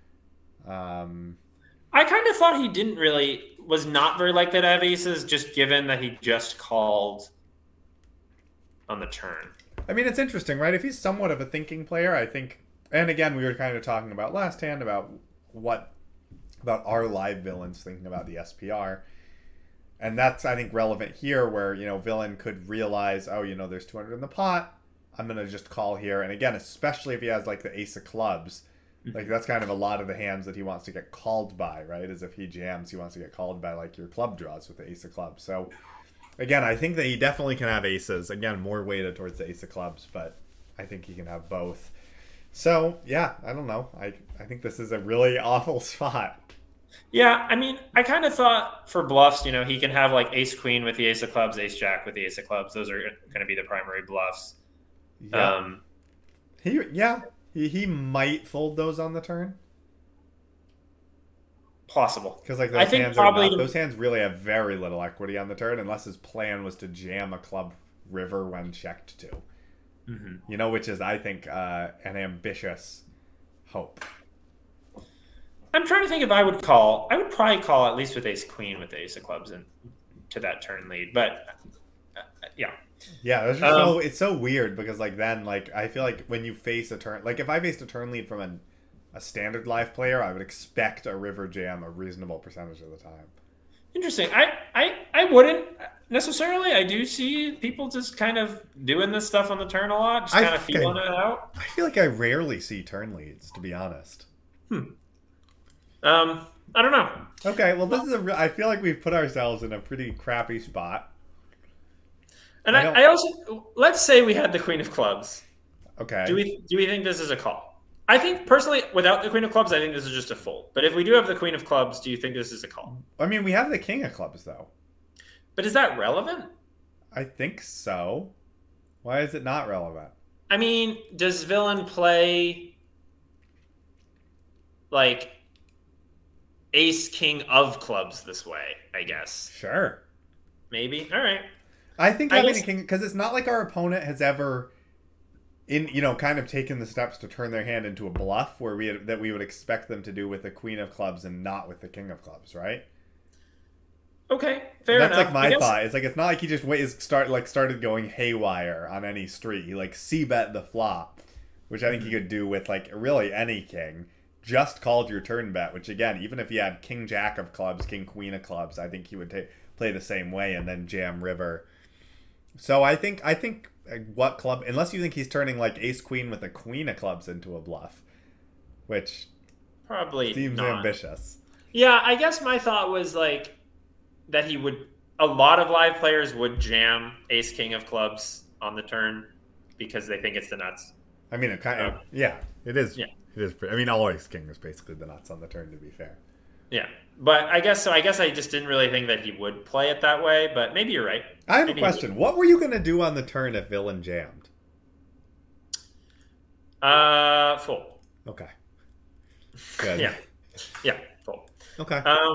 I kind of thought he was not very likely to have aces, just given that he just called on the turn. I mean, it's interesting, right? If he's somewhat of a thinking player, I think, and again, we were kind of talking about last hand about our live villains thinking about the SPR. And that's, I think, relevant here where, Villain could realize, there's 200 in the pot. I'm going to just call here. And again, especially if he has like the ace of clubs, like that's kind of a lot of the hands that he wants to get called by, right? As if he jams, he wants to get called by like your club draws with the ace of clubs. So again, I think that he definitely can have aces. Again, more weighted towards the ace of clubs, but I think he can have both. So yeah, I don't know. I think this is a really awful spot. Yeah, I mean, I kind of thought for bluffs, he can have like ace queen with the ace of clubs, ace jack with the ace of clubs. Those are going to be the primary bluffs. Yeah. He might fold those on the turn. Possible. Because like those hands really have very little equity on the turn unless his plan was to jam a club river when checked to. Mm-hmm. Which is, I think, an ambitious hope. I'm trying to think if I would call. I would probably call at least with ace queen with the ace of clubs and to that turn lead. But yeah. Yeah, it's just it's so weird because like then like I feel like when you face a turn, like if I faced a turn lead from a standard live player, I would expect a river jam a reasonable percentage of the time. Interesting. I wouldn't necessarily. I do see people just kind of doing this stuff on the turn a lot, just kind of feeling it out. I feel like I rarely see turn leads, to be honest. I don't know. Okay, well this is I feel like we've put ourselves in a pretty crappy spot. And I also, let's say we had the queen of clubs. Okay. Do we think this is a call? I think personally, without the queen of clubs, I think this is just a fold. But if we do have the queen of clubs, do you think this is a call? I mean, we have the king of clubs though. But is that relevant? I think so. Why is it not relevant? I mean, does villain play like ace king of clubs this way? I guess Sure. maybe. All right. I think I having a guess king, because it's not like our opponent has ever, kind of taken the steps to turn their hand into a bluff where we would expect them to do with the queen of clubs and not with the king of clubs, right? okay. Fair That's enough. like I my guess, thought. It's like it's not like he just started going haywire on any street. He like c-bet the flop, which I think he could do with like really any king. Just called your turn bet, which again, even if he had king jack of clubs, king queen of clubs, I think he would play the same way and then jam river. So I think what club, unless you think he's turning like ace queen with a queen of clubs into a bluff, which probably seems not. ambitious. Yeah, I guess my thought was like that he would. A lot of live players would jam ace king of clubs on the turn because they think it's the nuts. I mean, it kind of yeah, it is. Yeah. It is. I mean, all ace king is basically the nuts on the turn. To be fair. Yeah, but I guess so. I guess I just didn't really think that he would play it that way. But maybe you're right. I have a Maybe question. What were you gonna do on the turn if villain jammed? Full. Okay. Good. Yeah, yeah, full. Okay.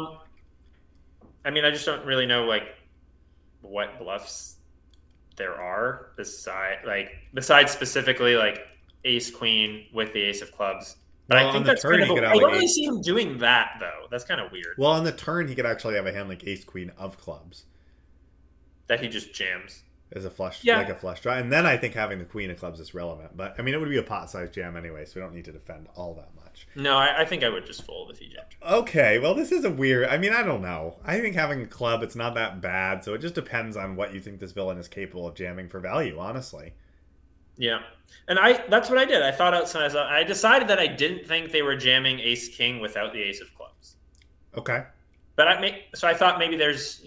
I mean, I just don't really know like what bluffs there are besides specifically like ace queen with the ace of clubs. But Well, I on think the that's turn, kind of. he could I have, don't like, really ace- see him doing that though. That's kind of weird. Well, on the turn, he could actually have a hand like ace queen of clubs That he just jams. as a flush, Yeah. like a flush draw, and then I think having the queen of clubs is relevant. But I mean, it would be a pot-sized jam anyway, so we don't need to defend all that much. No, I think I would just fold if he jammed. Okay, well, this is a weird. I mean, I don't know. I think having a club, it's not that bad. So it just depends on what you think this villain is capable of jamming for value. Honestly. Yeah, and that's what I did. I thought outside. I decided that I didn't think they were jamming ace king without the ace of clubs. Okay. But I thought maybe there's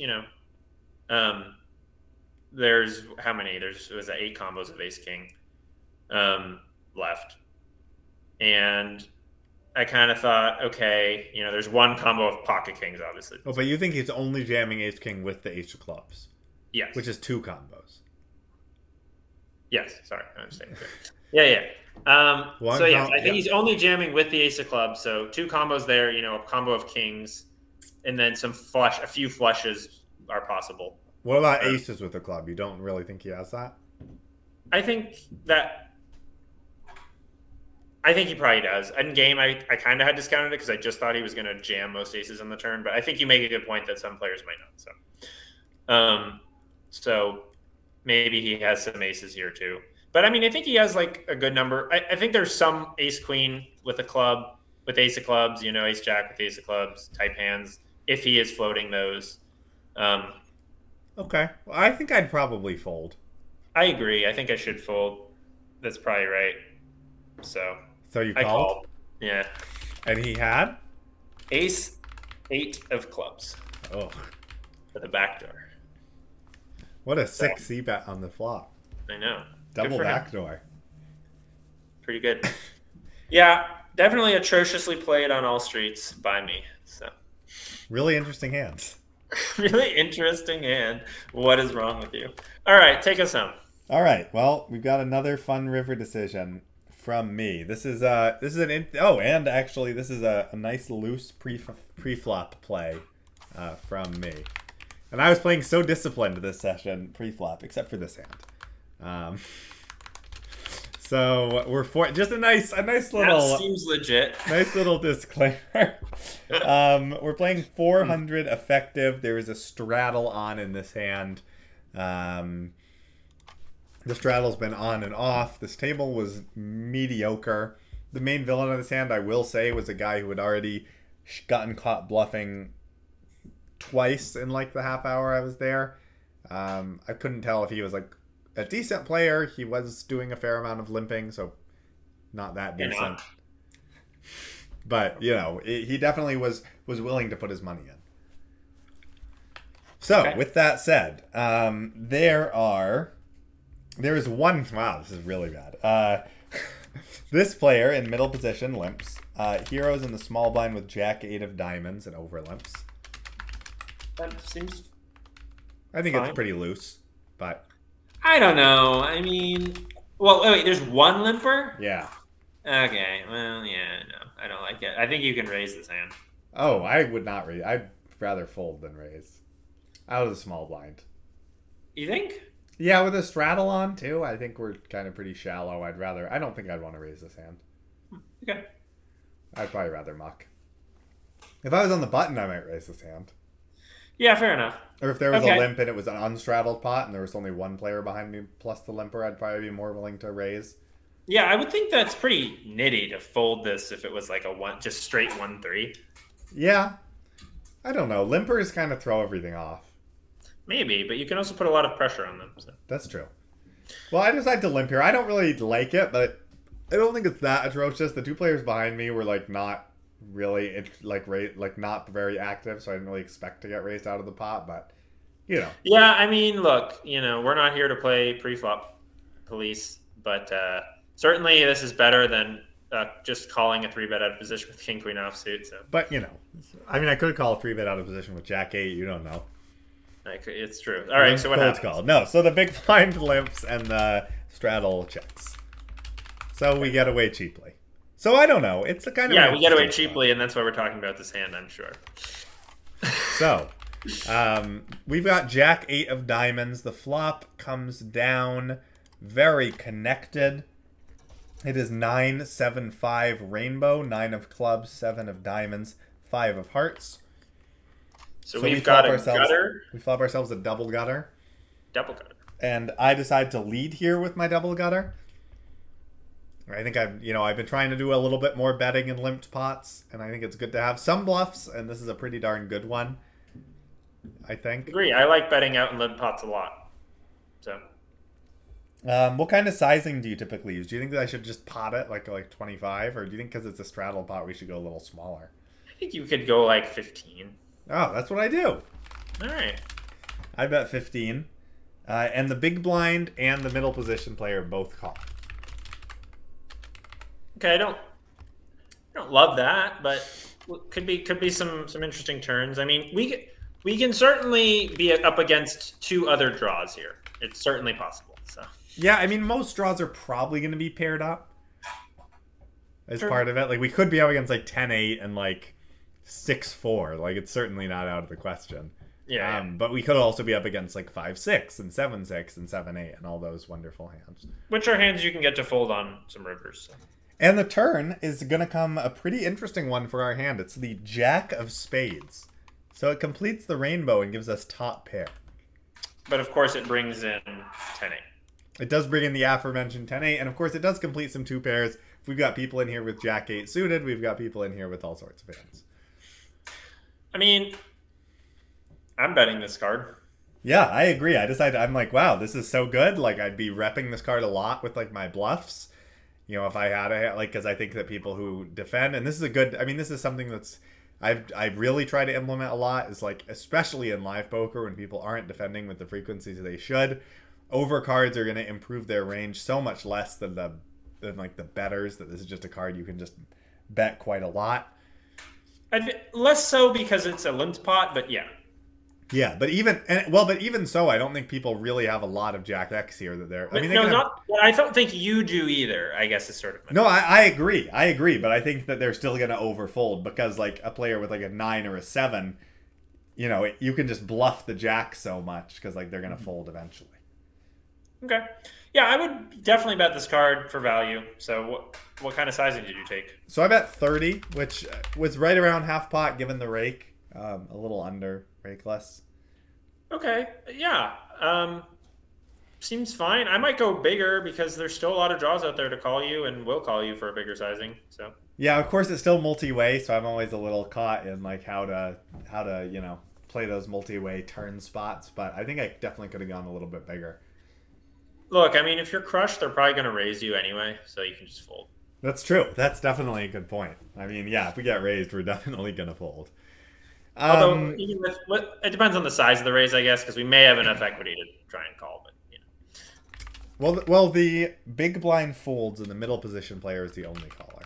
there's how many? It was 8 combos of ace king left, and I kind of thought, okay, there's one combo of pocket kings, obviously. Oh, but you think he's only jamming ace king with the ace of clubs, Yes, which is 2 combos. yes. Sorry, I'm saying. Yeah. So yes, I think he's only jamming with the ace of clubs. So 2 combos there. A combo of kings, and then a few flushes are possible. What about aces with the club? You don't really think he has that? I think he probably does. In game, I kind of had discounted it because I just thought he was going to jam most aces on the turn. But I think you make a good point that some players might not. So maybe he has some aces here too. But I mean, I think he has like a good number. I think there's some ace queen with a club, with ace of clubs, ace jack with ace of clubs type hands, if he is floating those. Okay. Well, I think I'd probably fold. I agree. I think I should fold. That's probably right. So So I called? called. Yeah. And he had? Ace 8 of clubs Oh. for the back door. What a sick C-bet on the flop. I know. Double Good for him. backdoor. Pretty good. Yeah, definitely atrociously played on all streets by me. So Really interesting hands. really interesting hand. What is wrong with you? All right, take us home. All right. Well, we've got another fun river decision from me. This is a nice loose pre-flop play from me. And I was playing so disciplined this session pre-flop, except for this hand. So we're just a nice little That seems legit. nice little disclaimer. We're playing 400 effective. There is a straddle on in this hand. The straddle's been on and off. This table was mediocre. The main villain of this hand, I will say, was a guy who had already gotten caught bluffing twice in like the half hour I was there. I couldn't tell if he was like a decent player. He was doing a fair amount of limping, so not that decent. But, he definitely was willing to put his money in. So, Okay. with that said, there is one... Wow, this is really bad. This player in middle position limps. Heroes in the small blind with Jack 8 of diamonds and over limps. That seems I think fine. it's pretty loose. but I don't know. I mean, well, wait, there's one limper? yeah. Okay, well, yeah, no, I don't like it. I think you can raise this hand. Oh, I would not raise. I'd rather fold than raise. Out of the small blind. You think? Yeah, with a straddle on too, I think we're kind of pretty shallow. I don't think I'd want to raise this hand. Okay. I'd probably rather muck. If I was on the button, I might raise this hand. Yeah, fair enough. Or if there was Okay. a limp and it was an unstraddled pot and there was only one player behind me plus the limper, I'd probably be more willing to raise. Yeah, I would think that's pretty nitty to fold this if it was like a one, just straight 1-3. Yeah. I don't know. Limpers kind of throw everything off. Maybe, but you can also put a lot of pressure on them. So. That's true. Well, I decided to limp here. I don't really like it, but I don't think it's that atrocious. The two players behind me were like not really not very active, so I didn't really expect to get raised out of the pot. But you know, Yeah, I mean, look, we're not here to play pre-flop police, but certainly this is better than just calling a 3-bet out of position with king queen offsuit. So, but I mean, I could call a 3-bet out of position with Jack 8. You don't know. It's true. All right, so what happens? Call. No, so the big blind limps and the straddle checks. So we get away cheaply. So I don't know. It's a kind of we get away cheaply, and that's why we're talking about this hand, I'm sure. So we've got Jack 8 of diamonds. The flop comes down very connected. It is 9-7-5 rainbow, 9 of clubs, 7 of diamonds, 5 of hearts. So we've got a gutter. We flop ourselves a double gutter. Double gutter. And I decide to lead here with my double gutter. I think I've been trying to do a little bit more betting in limped pots, and I think it's good to have some bluffs, and this is a pretty darn good one, I think. Agree. I like betting out in limp pots a lot. So. What kind of sizing do you typically use? Do you think that I should just pot it like 25, or do you think because it's a straddle pot we should go a little smaller? I think you could go like 15. Oh, that's what I do. All right. I bet 15. And the big blind and the middle position player both call. Okay, I don't love that, but could be some interesting turns. I mean, we can certainly be up against 2 other draws here. It's certainly possible. So. Yeah, I mean, most draws are probably going to be paired up as part of it. Like, we could be up against, 10-8 and, 6-4. Like, it's certainly not out of the question. Yeah. But we could also be up against, 5-6 and 7-6 and 7-8 and all those wonderful hands. Which are hands you can get to fold on some rivers. So. And the turn is going to come a pretty interesting one for our hand. It's the Jack of Spades. So it completes the rainbow and gives us top pair. But, of course, it brings in 10-8. It does bring in the aforementioned 10-8, and of course it does complete some 2 pairs. If we've got people in here with Jack 8 suited, we've got people in here with all sorts of hands. I mean, I'm betting this card. Yeah, I agree. I'm like, wow, this is so good. Like, I'd be repping this card a lot with, my bluffs. If I had because I think that people who defend, and this is this is something that's, I really try to implement a lot, is especially in live poker when people aren't defending with the frequencies they should. Overcards are going to improve their range so much less than the betters, that this is just a card you can just bet quite a lot. Less so because it's a limped pot, but yeah. Yeah, but even so, I don't think people really have a lot of Jack X here that they're. I don't think you do either. I guess is sort of. No, I agree, but I think that they're still going to overfold because a player with a 9 or a 7, you can just bluff the Jack so much because they're going to fold eventually. Okay, yeah, I would definitely bet this card for value. So what kind of sizing did you take? So I bet 30, which was right around half pot given the rake, a little under rakeless. Okay, yeah. Seems fine. I might go bigger because there's still a lot of draws out there to call you and will call you for a bigger sizing. So yeah, of course it's still multi-way, so I'm always a little caught in how to play those multi-way turn spots. But I think I definitely could have gone a little bit bigger. Look, I mean, if you're crushed, they're probably going to raise you anyway, so you can just fold. That's true. That's definitely a good point. I mean, yeah, if we get raised, we're definitely going to fold. Although, even it depends on the size of the raise, I guess, because we may have enough equity to try and call, but Well, the big blind folds and the middle position player is the only caller.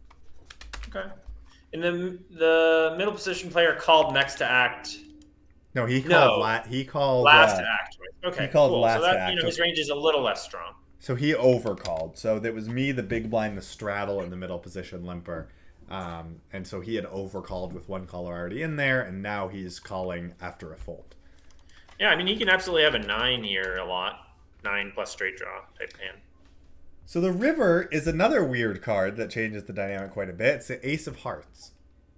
Okay. And the middle position player called next to act No, No, he called last act. he Okay, called cool. So last that, act. his range is a little less strong. So he overcalled. So that was me, the big blind, the straddle in the middle position limper. And so he had overcalled with one caller already in there, and now he's calling after a fold. Yeah, I mean, he can absolutely have a 9 here a lot. 9 plus straight draw type hand. So the river is another weird card that changes the dynamic quite a bit. It's the Ace of Hearts.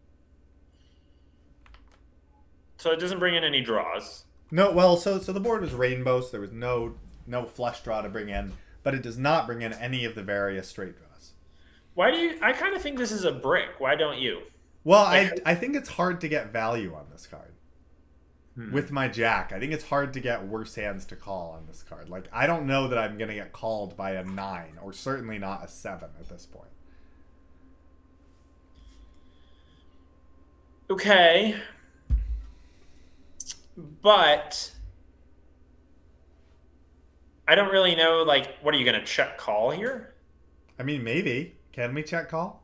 So it doesn't bring in any draws. No, well, so the board was rainbow, so there was no flush draw to bring in, but it does not bring in any of the various straight draws. Why do you? I kind of think this is a brick. Why don't you? Well, I think it's hard to get value on this card. With my jack, I think it's hard to get worse hands to call on this card. Like, I don't know that I'm going to get called by a 9, or certainly not a 7 at this point. Okay. But I don't really know, like, what are you going to check call here? I mean, maybe. Can we check call?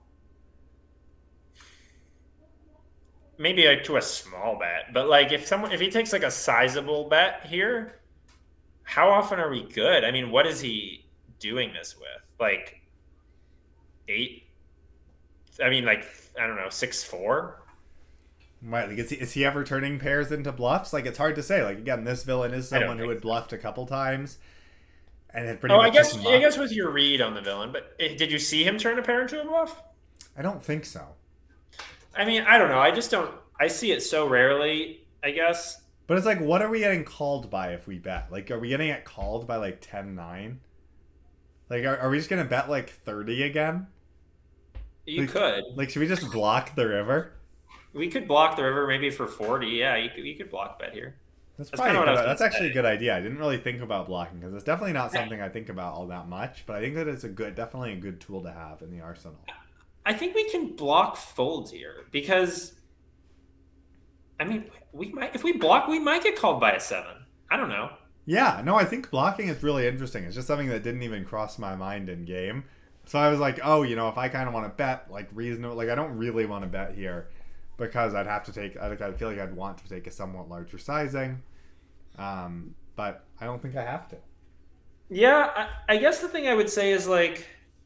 Maybe to a small bet, but like if he takes like a sizable bet here, how often are we good? I mean, what is he doing this with? Like 8? I mean, like, I don't know, 6-4. Right, like is he ever turning pairs into bluffs? Like, it's hard to say. Like, again, this villain is someone who had bluffed a couple times and had pretty much. I guess with your read on the villain, but did you see him turn a pair into a bluff? I don't think so. I mean, I don't know. I just don't. I see it so rarely, I guess. But it's like, what are we getting called by if we bet? Like, are we getting it called by like 10-9? Like, are we just going to bet like 30 again? You could. Like, should we just block the river? We could block the river maybe for 40. Yeah, you could block bet here. That's actually a good idea. I didn't really think about blocking because it's definitely not something I think about all that much. But I think that it's definitely a good tool to have in the arsenal. I think we can block folds here because, I mean, if we block, we might get called by a 7. I don't know. Yeah, no, I think blocking is really interesting. It's just something that didn't even cross my mind in game. So I was like, oh, if I kind of want to bet, like, reasonable, like, I don't really want to bet here because I'd have to take, I feel like I'd want to take a somewhat larger sizing. But I don't think I have to. Yeah, I guess the thing I would say is like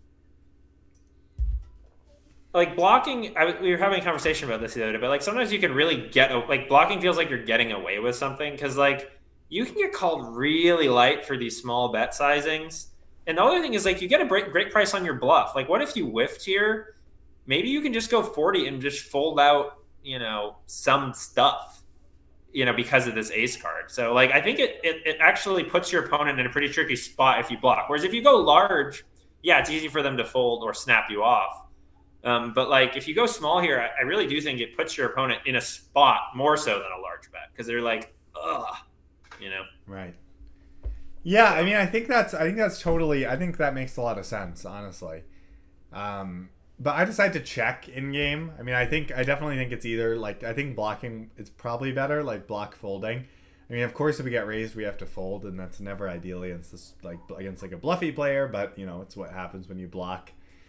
blocking. We were having a conversation about this the other day, but like sometimes you can really like blocking feels like you're getting away with something because like you can get called really light for these small bet sizings. And the other thing is like you get a great price on your bluff. Like what if you whiffed here? Maybe you can just go 40 and just fold out, some stuff, because of this ace card. So like I think it actually puts your opponent in a pretty tricky spot if you block. Whereas if you go large, yeah, it's easy for them to fold or snap you off. But like if you go small here, I really do think it puts your opponent in a spot more so than a large bet because they're like, ugh, Right. Yeah, I mean, I think that makes a lot of sense, honestly. But I decided to check in game. I mean, I definitely think it's either like I think blocking is probably better, like block folding. I mean, of course, if we get raised, we have to fold, and that's never ideally against a bluffy player. But it's what happens when you block.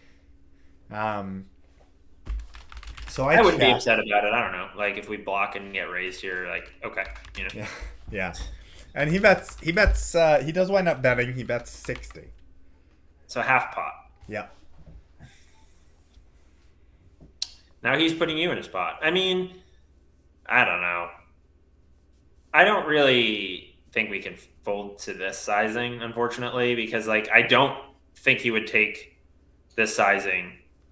So I wouldn't be upset about it. I don't know. Like if we block and get raised here, like okay, Yeah. And he bets. He does wind up betting. He bets 60. So half pot. Yeah. Now he's putting you in a spot. I mean, I don't know. I don't really think we can fold to this sizing, unfortunately, because like I don't think he would take this sizing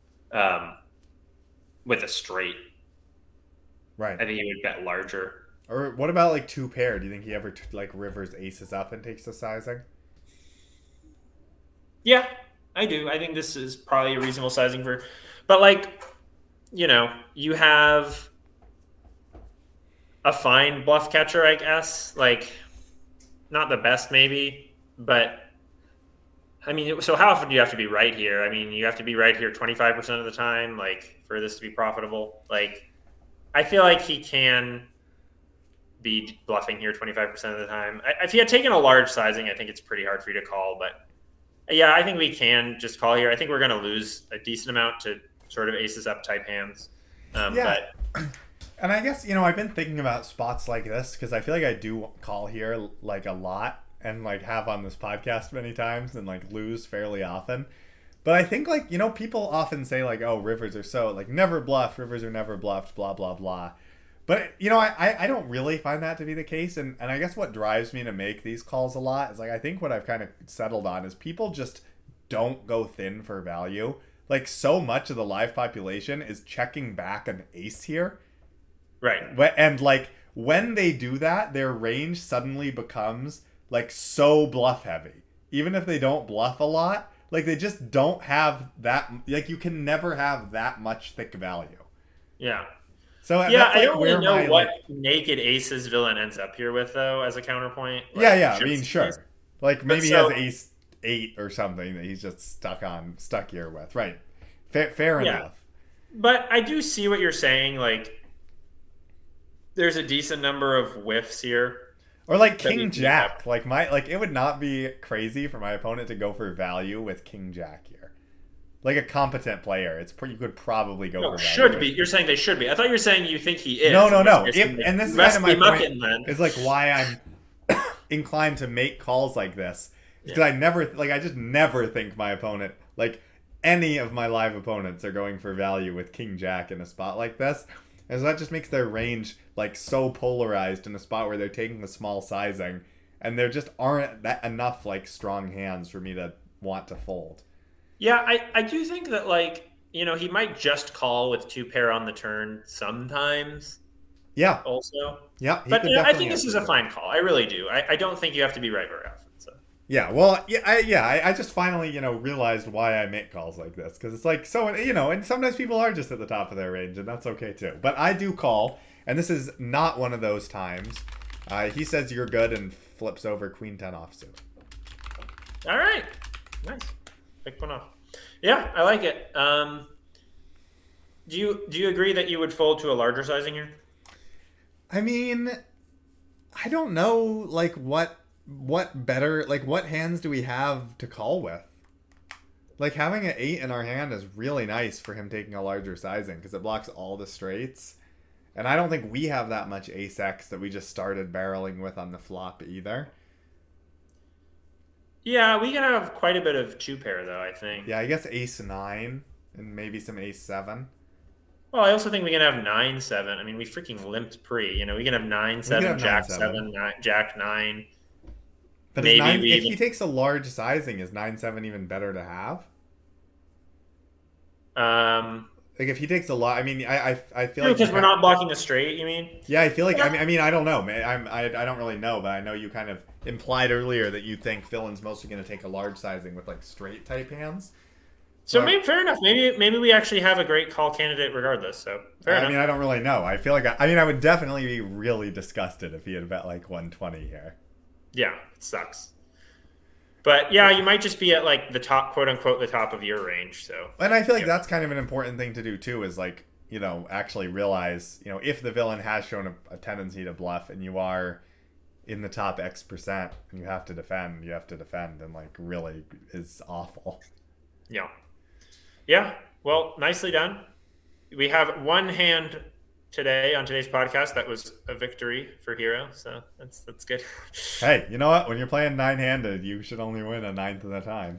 with a straight. Right. I think he would bet larger. Or what about like 2 pair? Do you think he ever rivers aces up and takes the sizing? Yeah, I do. I think this is probably a reasonable sizing but like, you have a fine bluff catcher, I guess. Like, not the best maybe, but I mean, so how often do you have to be right here? I mean, you have to be right here 25% of the time, like for this to be profitable. Like, I feel like he can be bluffing here 25% of the time. If he had taken a large sizing, I think it's pretty hard for you to call. But yeah, I think we can just call here. I think we're going to lose a decent amount to sort of aces up type hands. Yeah. But And I guess, I've been thinking about spots like this because I feel like I do call here like a lot and like have on this podcast many times and like lose fairly often. But I think like, people often say like, oh, rivers are so like never bluffed, rivers are never bluffed, blah, blah, blah. But, I don't really find that to be the case. And I guess what drives me to make these calls a lot is like, I think what I've kind of settled on is people just don't go thin for value. Like so much of the live population is checking back an ace here. Right. And like when they do that, their range suddenly becomes like so bluff heavy. Even if they don't bluff a lot, like they just don't have that. Like you can never have that much thick value. Yeah. So yeah, that's, like, I don't really know my, what like, naked aces villain ends up here with though as a counterpoint. Like, yeah. I mean, sure. Like maybe so, he has ace 8 or something that he's just stuck here with. Right. Fair enough. But I do see what you're saying. Like there's a decent number of whiffs here. Or like King Jack. Like it would not be crazy for my opponent to go for value with King Jack here. Like a competent player, you could probably go for value. Should be. You're saying they should be. I thought you were saying you think he is. No. And this is kind of my point. Is like why I'm inclined to make calls like this. Because I just never think my opponent, like any of my live opponents, are going for value with King Jack in a spot like this. And so that just makes their range like so polarized in a spot where they're taking the small sizing, and there just aren't that enough like strong hands for me to want to fold. Yeah, I do think that like, he might just call with 2-pair on the turn sometimes. Yeah. Also. Yeah. But I think this is a fine call. I really do. I don't think you have to be right very often. So. Yeah. Well, I just finally, realized why I make calls like this, because it's like so, and sometimes people are just at the top of their range, and that's okay too. But I do call, and this is not one of those times. He says you're good and flips over Queen 10 offsuit. All right. Nice. Pick one off. Yeah, I like it. Do you agree that you would fold to a larger sizing here? I mean, I don't know, like what better, like what hands do we have to call with? Like having an 8 in our hand is really nice for him taking a larger sizing because it blocks all the straights. And I don't think we have that much ace X that we just started barreling with on the flop either. Yeah, we can have quite a bit of 2-pair though, I think. Yeah, I guess ace 9 and maybe some ace 7. Well, I also think we can have 9-7. I mean, we freaking limped pre. We can have 9-7, Jack 7, Jack 9. But maybe if he takes a large sizing, is 9-7 even better to have? Like if he takes a lot, I mean, I feel like because we're not blocking a straight. You mean? Yeah, I feel like I mean I don't know, man. I don't really know, but I know you kind of implied earlier that you think villain's mostly going to take a large sizing with like straight type hands. So maybe fair enough. Maybe we actually have a great call candidate regardless. So fair enough. I mean, I don't really know. I feel like I would definitely be really disgusted if he had bet like 120 here. Yeah, it sucks. But yeah, you might just be at like the top, quote unquote, the top of your range. So, and I feel like that's kind of an important thing to do too. Is like actually realize if the villain has shown a tendency to bluff and you are in the top X% and you have to defend, and like really is awful. Yeah. Yeah. Well, nicely done. We have one hand today on today's podcast that was a victory for Hero, so that's good. Hey, you know what? When you're playing 9-handed, you should only win a ninth of the time.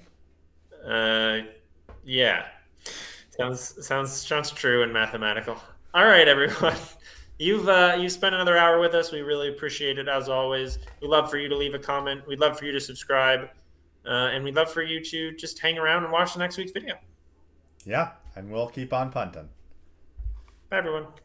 Yeah. Sounds true and mathematical. All right, everyone. You've spent another hour with us. We really appreciate it as always. We'd love for you to leave a comment. We'd love for you to subscribe. And we'd love for you to just hang around and watch the next week's video. Yeah, and we'll keep on punting. Bye, everyone.